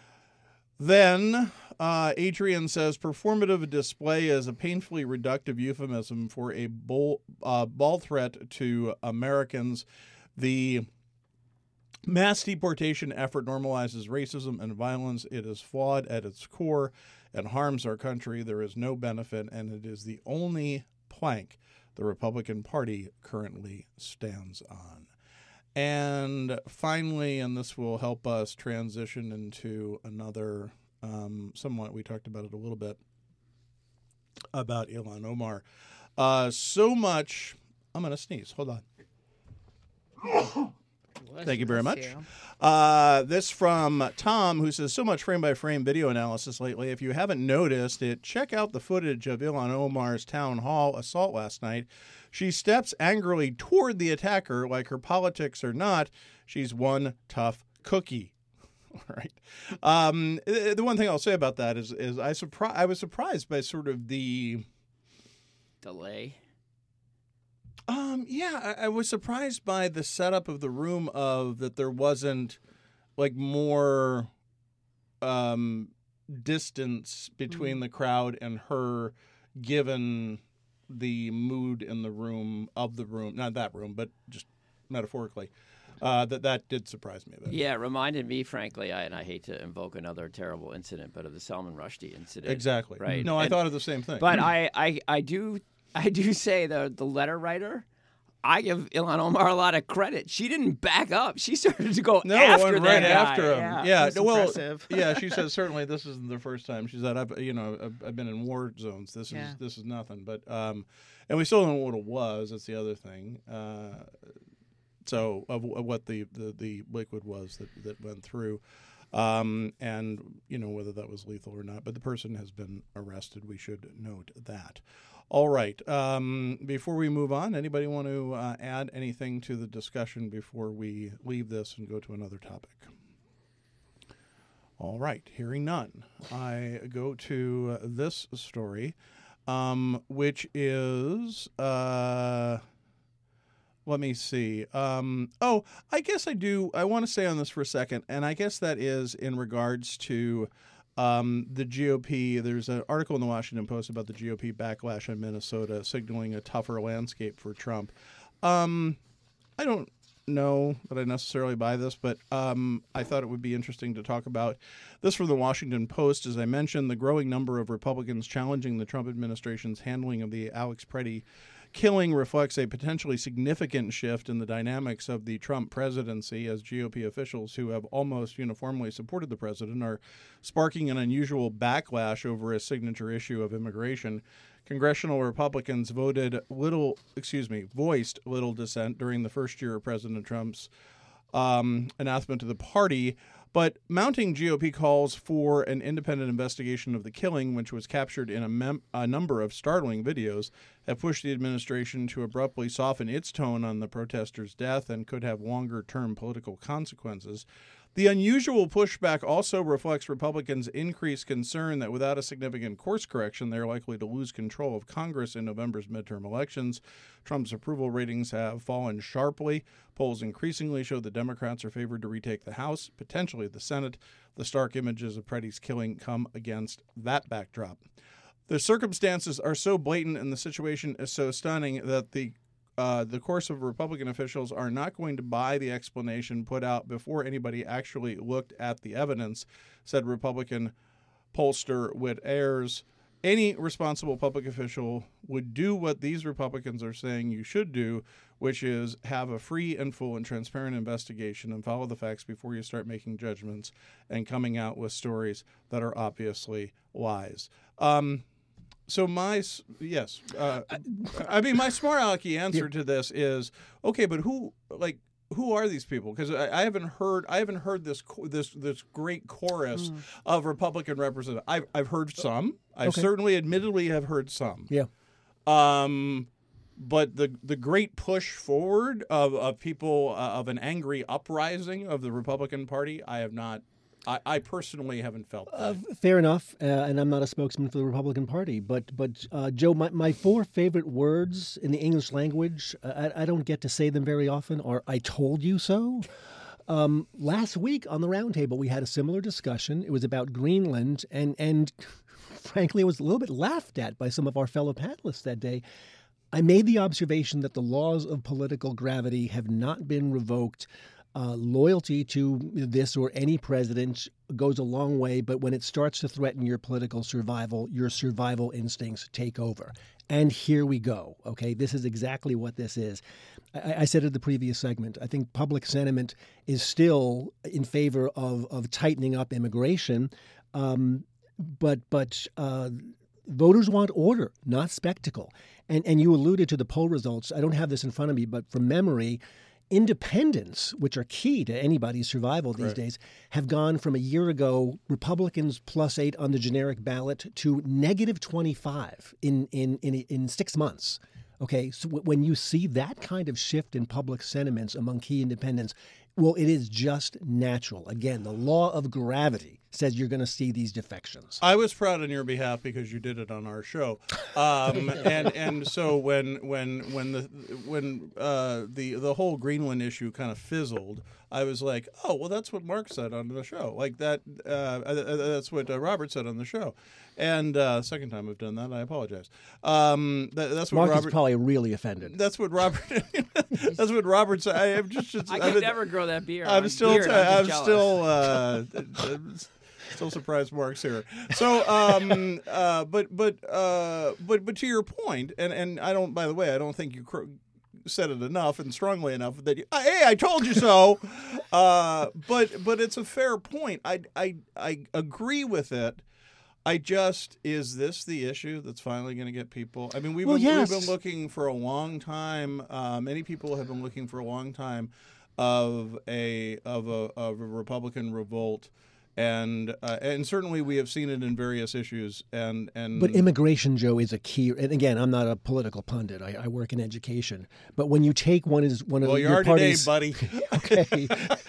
Then uh, Adrian says performative display is a painfully reductive euphemism for a bull, uh, ball threat to Americans. The mass deportation effort normalizes racism and violence. It is flawed at its core and harms our country. There is no benefit, and it is the only plank the Republican Party currently stands on. And finally, and this will help us transition into another, um, somewhat, we talked about it a little bit, about Ilhan Omar. Uh, so much, I'm going to sneeze. Hold on. Thank you very much. Uh, this from Tom, who says, so much frame-by-frame video analysis lately. If you haven't noticed it, check out the footage of Ilhan Omar's town hall assault last night. She steps angrily toward the attacker like her politics are not. She's one tough cookie. All right. Um, the one thing I'll say about that is, is I, surpri- I was surprised by sort of the delay. Um, yeah, I, I was surprised by the setup of the room of that there wasn't like more um, distance between mm. the crowd and her, given the mood in the room of the room, not that room, but just metaphorically. Uh, that that did surprise me a bit. Yeah, it reminded me, frankly, I, and I hate to invoke another terrible incident, but of the Salman Rushdie incident. Exactly. Right. No, I and, thought of the same thing. But I, I, I do I do say the the letter writer, I give Ilhan Omar a lot of credit. She didn't back up. She started to go no, after went that right guy. after him. Yeah, yeah That's well, impressive. yeah. She says certainly this isn't the first time. She said I've you know I've, I've been in war zones. This Yeah. is this is nothing. But um, and we still don't know what it was. That's the other thing. Uh, so of, of what the, the, the liquid was that that went through, um, and you know whether that was lethal or not. But the person has been arrested. We should note that. All right. Um, before we move on, anybody want to uh, add anything to the discussion before we leave this and go to another topic? All right. Hearing none, I go to this story, um, which is, uh, let me see. Um, oh, I guess I do. I want to stay on this for a second, and I guess that is in regards to Um, the G O P, there's an article in the Washington Post about the G O P backlash in Minnesota signaling a tougher landscape for Trump. Um, I don't know that I necessarily buy this, but um, I thought it would be interesting to talk about this from the Washington Post. As I mentioned, the growing number of Republicans challenging the Trump administration's handling of the Alex Preddy killing reflects a potentially significant shift in the dynamics of the Trump presidency, as G O P officials who have almost uniformly supported the president are sparking an unusual backlash over a signature issue of immigration. Congressional Republicans voted little, excuse me, voiced little dissent during the first year of President Trump's um, anathema to the party, but mounting G O P calls for an independent investigation of the killing, which was captured in a, mem- a number of startling videos, have pushed the administration to abruptly soften its tone on the protesters' death and could have longer-term political consequences. The unusual pushback also reflects Republicans' increased concern that without a significant course correction, they are likely to lose control of Congress in November's midterm elections. Trump's approval ratings have fallen sharply. Polls increasingly show the Democrats are favored to retake the House, potentially the Senate. The stark images of Preddy's killing come against that backdrop. The circumstances are so blatant and the situation is so stunning that the Uh, the course of Republican officials are not going to buy the explanation put out before anybody actually looked at the evidence, said Republican pollster Whit Ayers. Any responsible public official would do what these Republicans are saying you should do, which is have a free and full and transparent investigation and follow the facts before you start making judgments and coming out with stories that are obviously lies. Um, So my yes, uh, I mean my smart alecky answer to this is okay, but who like who are these people? Because I, I haven't heard I haven't heard this this this great chorus mm. of Republican representatives. I've I've heard some. I okay. certainly, admittedly, have heard some. Yeah. Um, but the the great push forward of of people uh, of an angry uprising of the Republican Party, I have not. I, I personally haven't felt that. Uh, fair enough, uh, and I'm not a spokesman for the Republican Party, but but uh, Joe, my, my four favorite words in the English language, uh, I, I don't get to say them very often, are "I told you so." Um, last week on the roundtable, we had a similar discussion. It was about Greenland, and and frankly, it was a little bit laughed at by some of our fellow panelists that day. I made the observation that the laws of political gravity have not been revoked. Uh, loyalty to this or any president goes a long way, but when it starts to threaten your political survival, your survival instincts take over. And here we go. Okay, this is exactly what this is. I, I said in the previous segment, I think public sentiment is still in favor of, of tightening up immigration, um, but but uh, voters want order, not spectacle. And and you alluded to the poll results. I don't have this in front of me, but from memory, independents, which are key to anybody's survival these right. days, have gone from a year ago, Republicans plus eight on the generic ballot, to negative twenty-five in, in, in, in six months. Okay, so w- when you see that kind of shift in public sentiments among key independents, well, it is just natural. Again, the law of gravity says you're going to see these defections. I was proud on your behalf because you did it on our show, um, and and so when when when the when uh, the the whole Greenland issue kind of fizzled, I was like, oh well, that's what Mark said on the show, like that. Uh, that's what uh, Robert said on the show, and uh, second time I've done that, I apologize. Um, that, that's what Mark Robert. is probably really offended. That's what Robert. That's what Robert said. I am just. just I I could never grow that beard. I'm, I'm still. beard, T- I'm, I'm just still. Uh, Still surprised Mark's here. So, um, uh, but but uh, but but to your point, and, and I don't. By the way, I don't think you cr- said it enough and strongly enough that you, hey, I told you so. Uh, but but it's a fair point. I I I agree with it. I just is this the issue that's finally going to get people? I mean, we've well, been, yes. we've been looking for a long time. Uh, many people have been looking for a long time of a of a of a Republican revolt. And uh, and certainly we have seen it in various issues. And, and But immigration, Joe, is a key. And again, I'm not a political pundit. I, I work in education. But when you take one is one of well, you your are parties, today, buddy. Okay.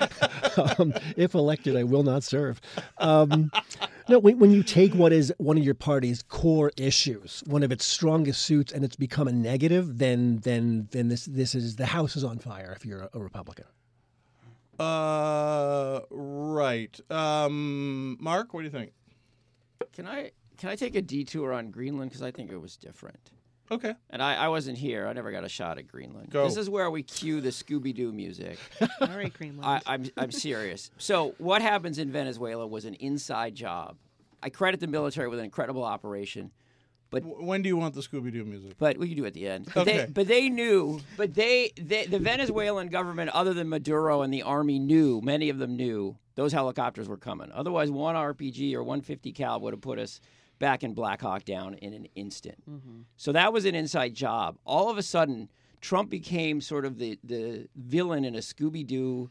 um, if elected, I will not serve. Um, no, when, when you take what is one of your party's core issues, one of its strongest suits, and it's become a negative, then then then this this is the house is on fire. If you're a, a Republican. Uh, right. Um, Mark, what do you think? Can I can I take a detour on Greenland because I think it was different. Okay. And I, I wasn't here. I never got a shot at Greenland. Go. This is where we cue the Scooby-Doo music. All right, Greenland. I, I'm I'm serious. So what happens in Venezuela was an inside job. I credit the military with an incredible operation, W- When do you want the Scooby-Doo music? but we can do it at the end. But, Okay. they, but they knew. But they, they the Venezuelan government, other than Maduro and the army, knew. Many of them knew those helicopters were coming. Otherwise, one R P G or one fifty cal would have put us back in Black Hawk Down in an instant. Mm-hmm. So that was an inside job. All of a sudden, Trump became sort of the, the villain in a Scooby-Doo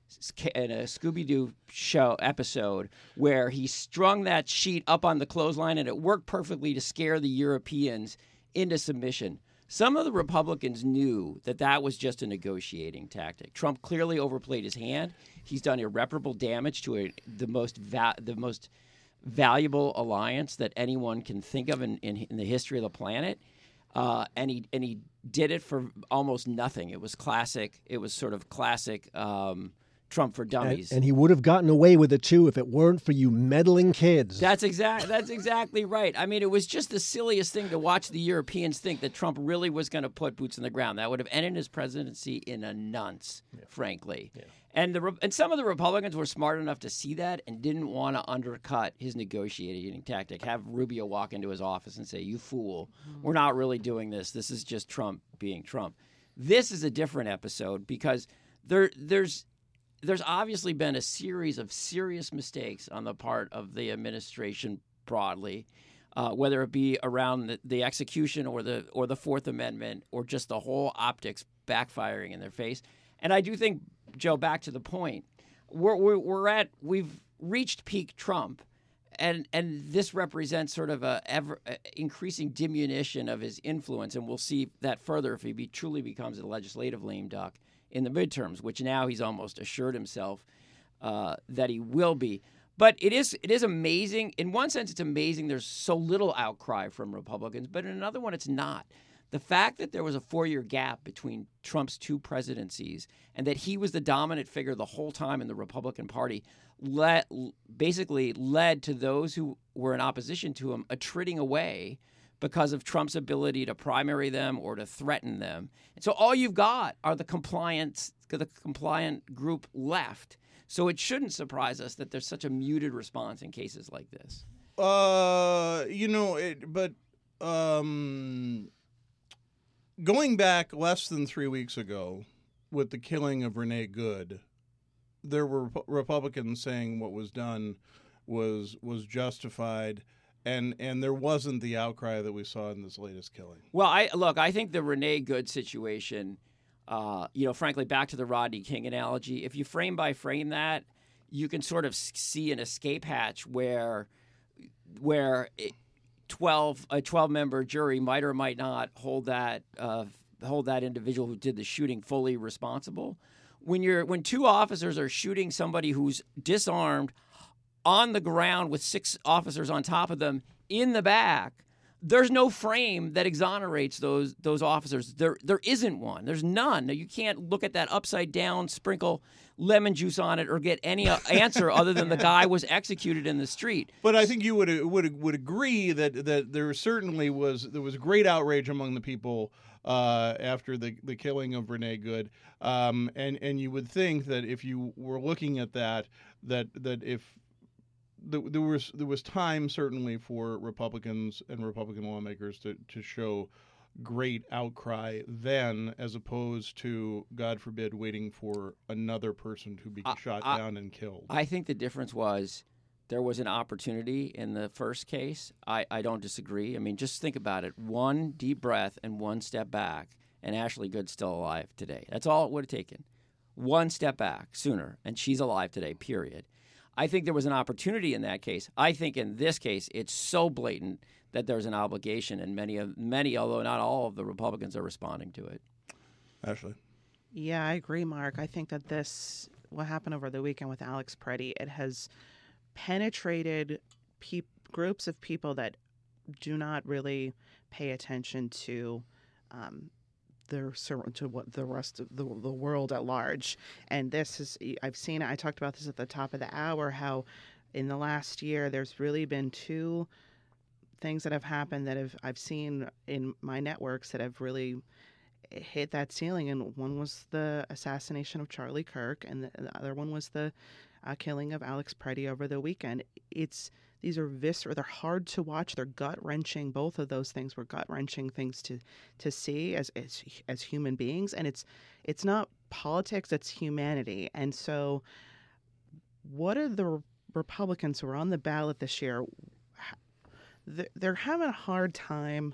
in a Scooby-Doo show episode where he strung that sheet up on the clothesline and it worked perfectly to scare the Europeans into submission. Some of the Republicans knew that that was just a negotiating tactic. Trump clearly overplayed his hand. He's done irreparable damage to a, the most va- the most valuable alliance that anyone can think of in, in, in the history of the planet. Uh, and he and he did it for almost nothing. It was classic. It was sort of classic um, Trump for And, dummies. and he would have gotten away with it too if it weren't for you meddling kids. That's exact. That's exactly right. I mean, it was just the silliest thing to watch the Europeans think that Trump really was going to put boots on the ground. That would have ended his presidency in a nunce, frankly. And the Re- and some of the Republicans were smart enough to see that and didn't want to undercut his negotiating tactic. Have Rubio walk into his office and say, "You fool, we're not really doing this. This is just Trump being Trump." This is a different episode because there there's. There's obviously been a series of serious mistakes on the part of the administration broadly, uh, whether it be around the, the execution or the or the Fourth Amendment or just the whole optics backfiring in their face. And I do think, Joe, back to the point, we're we're, we're at we've reached peak Trump, and and this represents sort of a ever a increasing diminution of his influence, and we'll see that further if he be, truly becomes a legislative lame duck in the midterms, which now he's almost assured himself uh, that he will be. But it is it is amazing. In one sense, it's amazing there's so little outcry from Republicans, but in another one, it's not. The fact that there was a four-year gap between Trump's two presidencies and that he was the dominant figure the whole time in the Republican Party led, basically led to those who were in opposition to him attriting away because of Trump's ability to primary them or to threaten them. And so all you've got are the compliant, the compliant group left. So it shouldn't surprise us that there's such a muted response in cases like this. Uh, you know, it, but um, going back less than three weeks ago with the killing of Renee Good, there were Rep- Republicans saying what was done was was justified. And and there wasn't the outcry that we saw in this latest killing. Well, I look, I think the Renee Good situation, uh, you know, frankly, back to the Rodney King analogy, if you frame by frame that, you can sort of see an escape hatch where where it, twelve a twelve member jury might or might not hold that uh, hold that individual who did the shooting fully responsible. When you're when two officers are shooting somebody who's disarmed on the ground with six officers on top of them in the back, there's no frame that exonerates those those officers. There there isn't one. There's none. Now, you can't look at that upside down, sprinkle lemon juice on it, or get any answer other than the guy was executed in the street. But I think you would would would agree that that there certainly was there was great outrage among the people uh, after the the killing of Renee Good, um, and and you would think that if you were looking at that, that that if there was there was time certainly for Republicans and Republican lawmakers to, to show great outcry then, as opposed to, God forbid, waiting for another to be I, shot I, down and killed. I think the difference was there was an opportunity in the first case. I, I don't disagree. I mean, just think about it. One deep breath and one step back, and Ashley Good's still alive today. That's all it would have taken. One step back sooner, and she's alive today, period. I think there was an opportunity in that case. I think in this case, it's so blatant that there's an obligation, and many, of many, although not all of the Republicans are responding to it. Ashley? Yeah, I agree, Mark. I think that this, what happened over the weekend with Alex Preddy, it has penetrated pe- groups of people that do not really pay attention to um, their to what the rest of the, the world at large. And this is, I've seen it, I talked about this at the top of the hour, how in the last year, there's really been two things that have happened that have I've seen in my networks that have really hit that ceiling. And one was the assassination of Charlie Kirk, and the, the other one was the uh, killing of Alex Preddy over the weekend. It's these are visceral. They're hard to watch. They're gut wrenching. Both of those things were gut wrenching things to to see as, as as human beings. And it's it's not politics. It's humanity. And so, what are the Republicans who are on the ballot this year? They're having a hard time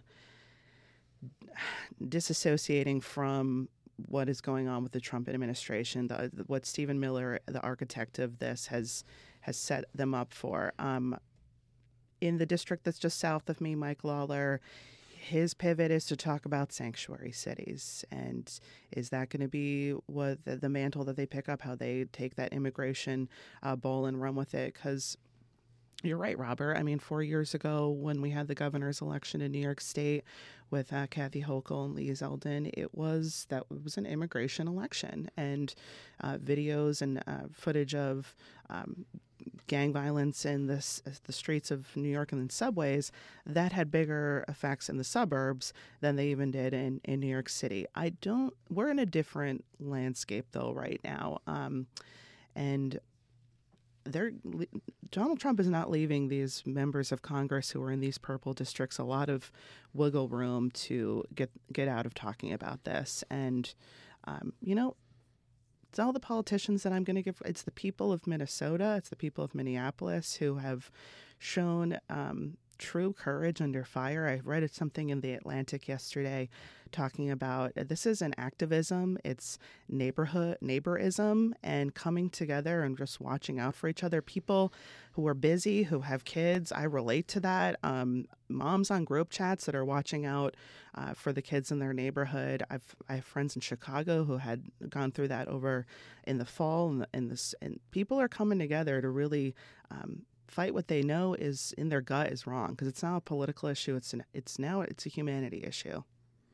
disassociating from what is going on with the Trump administration. The, what Stephen Miller, the architect of this, has has set them up for. Um, in the district that's just south of me, Mike Lawler, his pivot is to talk about sanctuary cities. And is that going to be what the, the mantle that they pick up, how they take that immigration uh, bowl and run with it? Because you're right, Robert. I mean, four years ago when we had the governor's election in New York State with uh, Kathy Hochul and Lee Zeldin, it was that was an immigration election, and uh, videos and uh, footage of um, gang violence in the the streets of New York and in subways that had bigger effects in the suburbs than they even did in, in New York City. I don't. We're in a different landscape though right now, um, and. They're, Donald Trump is not leaving these members of Congress who are in these purple districts a lot of wiggle room to get get out of talking about this. And, um, you know, it's all the politicians that I'm going to give. It's the people of Minnesota. It's the people of Minneapolis who have shown um, true courage under fire. I read something in The Atlantic yesterday talking about this is an activism, it's neighborhood neighborism, and coming together and just watching out for each other. People who are busy, who have kids, I relate to that. Um, moms on group chats that are watching out uh, for the kids in their neighborhood. I've I have friends in Chicago who had gone through that over in the fall, and, and this and people are coming together to really um, fight what they know is in their gut is wrong, because it's not a political issue. It's an it's now it's a humanity issue.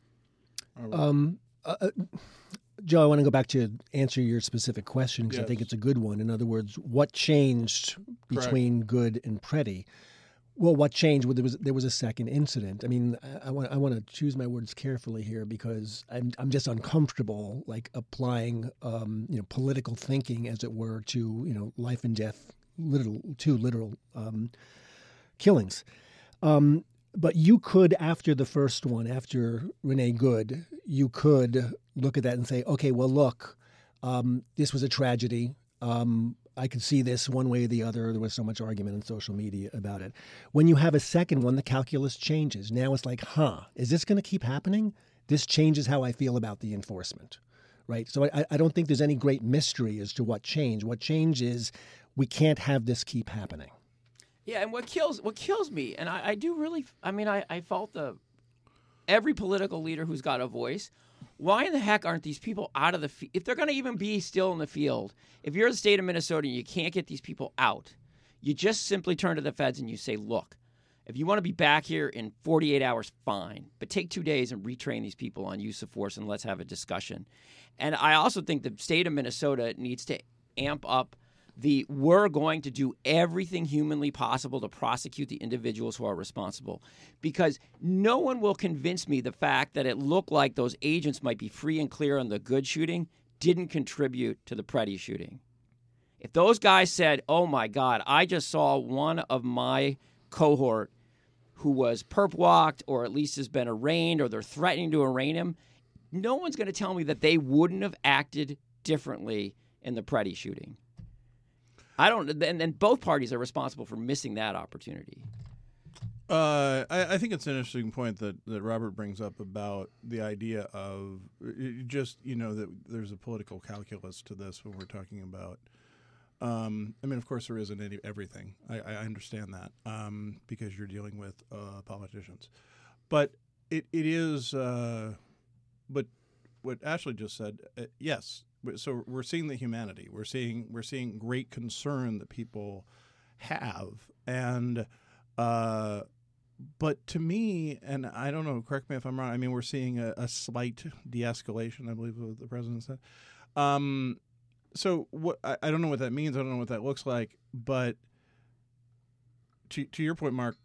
Um, uh, Joe, I want to go back to answer your specific question because Yes. I think it's a good one. In other words, what changed between Good and Preddy? Well, what changed? Well, there was there was a second incident. I mean, I, I want I want to choose my words carefully here because I'm I'm just uncomfortable like applying um, you know political thinking, as it were, to you know life and death, literal to literal um, killings. Um, But you could, after the first one, after Renee Good, you could look at that and say, okay, well, look, um, this was a tragedy. Um, I could see this one way or the other. There was so much argument on social media about it. When you have a second one, the calculus changes. Now it's like, huh, is this going to keep happening? This changes how I feel about the enforcement, right? So I, I don't think there's any great mystery as to what changed. What changed is we can't have this keep happening. Yeah, and what kills what kills me, and I, I do really, I mean, I, I fault the every political leader who's got a voice. Why in the heck aren't these people out of the field? If they're going to even be still in the field, if you're the state of Minnesota and you can't get these people out, you just simply turn to the feds and you say, look, if you want to be back here in forty-eight hours, fine, but take two days and retrain these people on use of force and let's have a discussion. And I also think the state of Minnesota needs to amp up The we're going to do everything humanly possible to prosecute the individuals who are responsible, because no one will convince me the fact that it looked like those agents might be free and clear on the Good shooting didn't contribute to the Preddy shooting. If those guys said, oh, my God, I just saw one of my cohort who was perp walked or at least has been arraigned or they're threatening to arraign him, no one's going to tell me that they wouldn't have acted differently in the Preddy shooting. I don't, and then both parties are responsible for missing that opportunity. Uh, I, I think it's an interesting point that, that Robert brings up about the idea of just, you know, that there's a political calculus to this when we're talking about. Um, I mean, of course, there isn't any everything. I, I understand that um, because you're dealing with uh, politicians. But it it is, uh, but what Ashley just said, uh, yes. So we're seeing the humanity. We're seeing we're seeing great concern that people have, and uh, but to me, and I don't know. Correct me if I'm wrong. I mean, we're seeing a, a slight de-escalation. I believe what the president said. Um, so what I, I don't know what that means. I don't know what that looks like. But to to your point, Mark,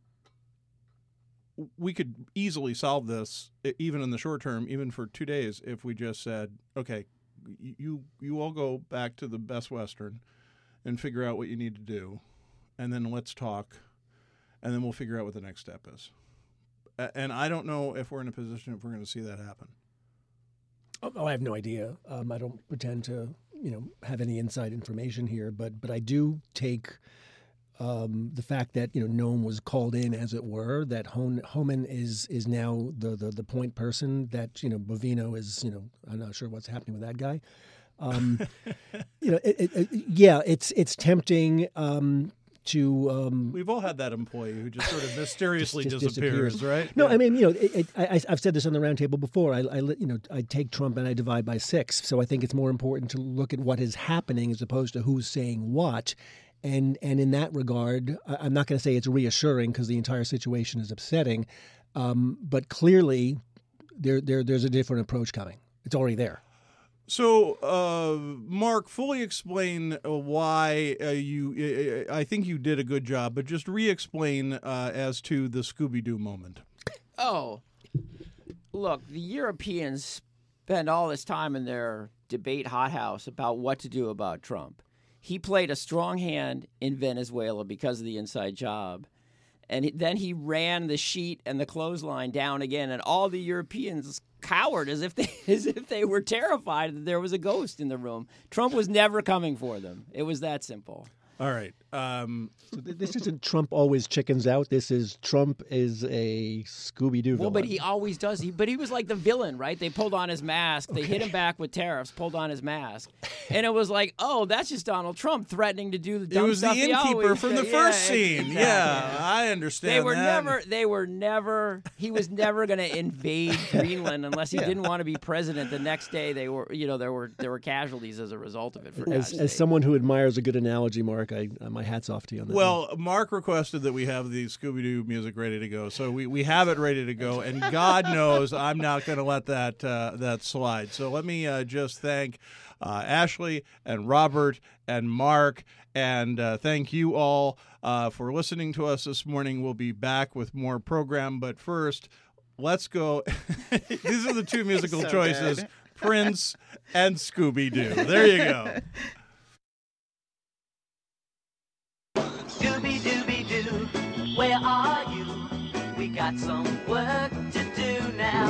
we could easily solve this e- even in the short term, even for two days, if we just said, okay, you you all go back to the Best Western and figure out what you need to do, and then let's talk, and then we'll figure out what the next step is. A- And I don't know if we're in a position if we're going to see that happen. Oh, I have no idea. Um, I don't pretend to, you know, have any inside information here, but but I do take um, the fact that, you know, Noam was called in, as it were, that Hon- Homan is is now the, the the point person. That, you know, Bovino is, you know, I'm not sure what's happening with that guy. Um, you know, it, it, it, yeah, it's it's tempting. Um, to um, We've all had that employee who just sort of mysteriously just- just disappears, disappears. right? No, Yeah. I mean, you know, it, it, I, I've said this on the roundtable before. I, I, you know, I take Trump and I divide by six. So I think it's more important to look at what is happening as opposed to who's saying what. And and in that regard, I- I'm not going to say it's reassuring because the entire situation is upsetting, um, but clearly there there there's a different approach coming. It's already there. So, uh, Mark, fully explain uh, why uh, you. Uh, I think you did a good job, but just re-explain uh, as to the Scooby-Doo moment. Oh, look, the Europeans spend all this time in their debate hothouse about what to do about Trump. He played a strong hand in Venezuela because of the inside job. And he- then he ran the sheet and the clothesline down again, and all the Europeans cowered as if they as if they were terrified that there was a ghost in the room. Trump was never coming for them. It was that simple. All right. Um, So th- this isn't Trump always chickens out. This is Trump is a Scooby-Doo Well, villain. but he always does. He, but he was like the villain, right? They pulled on his mask. They hit him back with tariffs. Pulled on his mask, and it was like, oh, that's just Donald Trump threatening to do the it dumb was the stuff he innkeeper always from the did. first Yeah, scene. exactly. Yeah, I understand. They were that. never. They were never. He was never going to invade Greenland unless he didn't want to be president. The next day, they were. You know, there were there were casualties as a result of it. For As, God's as sake. someone who admires a good analogy, Mark, I, uh, my hat's off to you on that. Well, Mark requested that we have the Scooby-Doo music ready to go, so we, we have it ready to go, and God knows I'm not going to let that uh, that slide. So let me uh, just thank uh, Ashley and Robert and Mark, and uh, thank you all uh, for listening to us this morning. We'll be back with more program, but first, let's go. These are the two musical So choices, good. Prince and Scooby-Doo. There you go. Scooby-Dooby-Doo, where are you? We got some work to do now.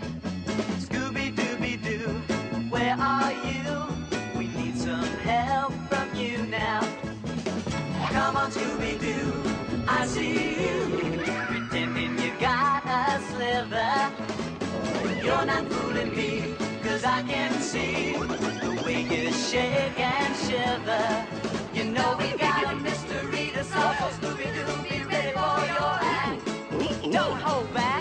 Scooby-Dooby-Doo, where are you? We need some help from you now. Come on, Scooby-Doo, I see you, pretending you got a sliver. You're not fooling me, cause I can see the way you shake and shiver. You know we got a mystery to solve, so Scooby-Doo, be ready for your act. Don't hold back.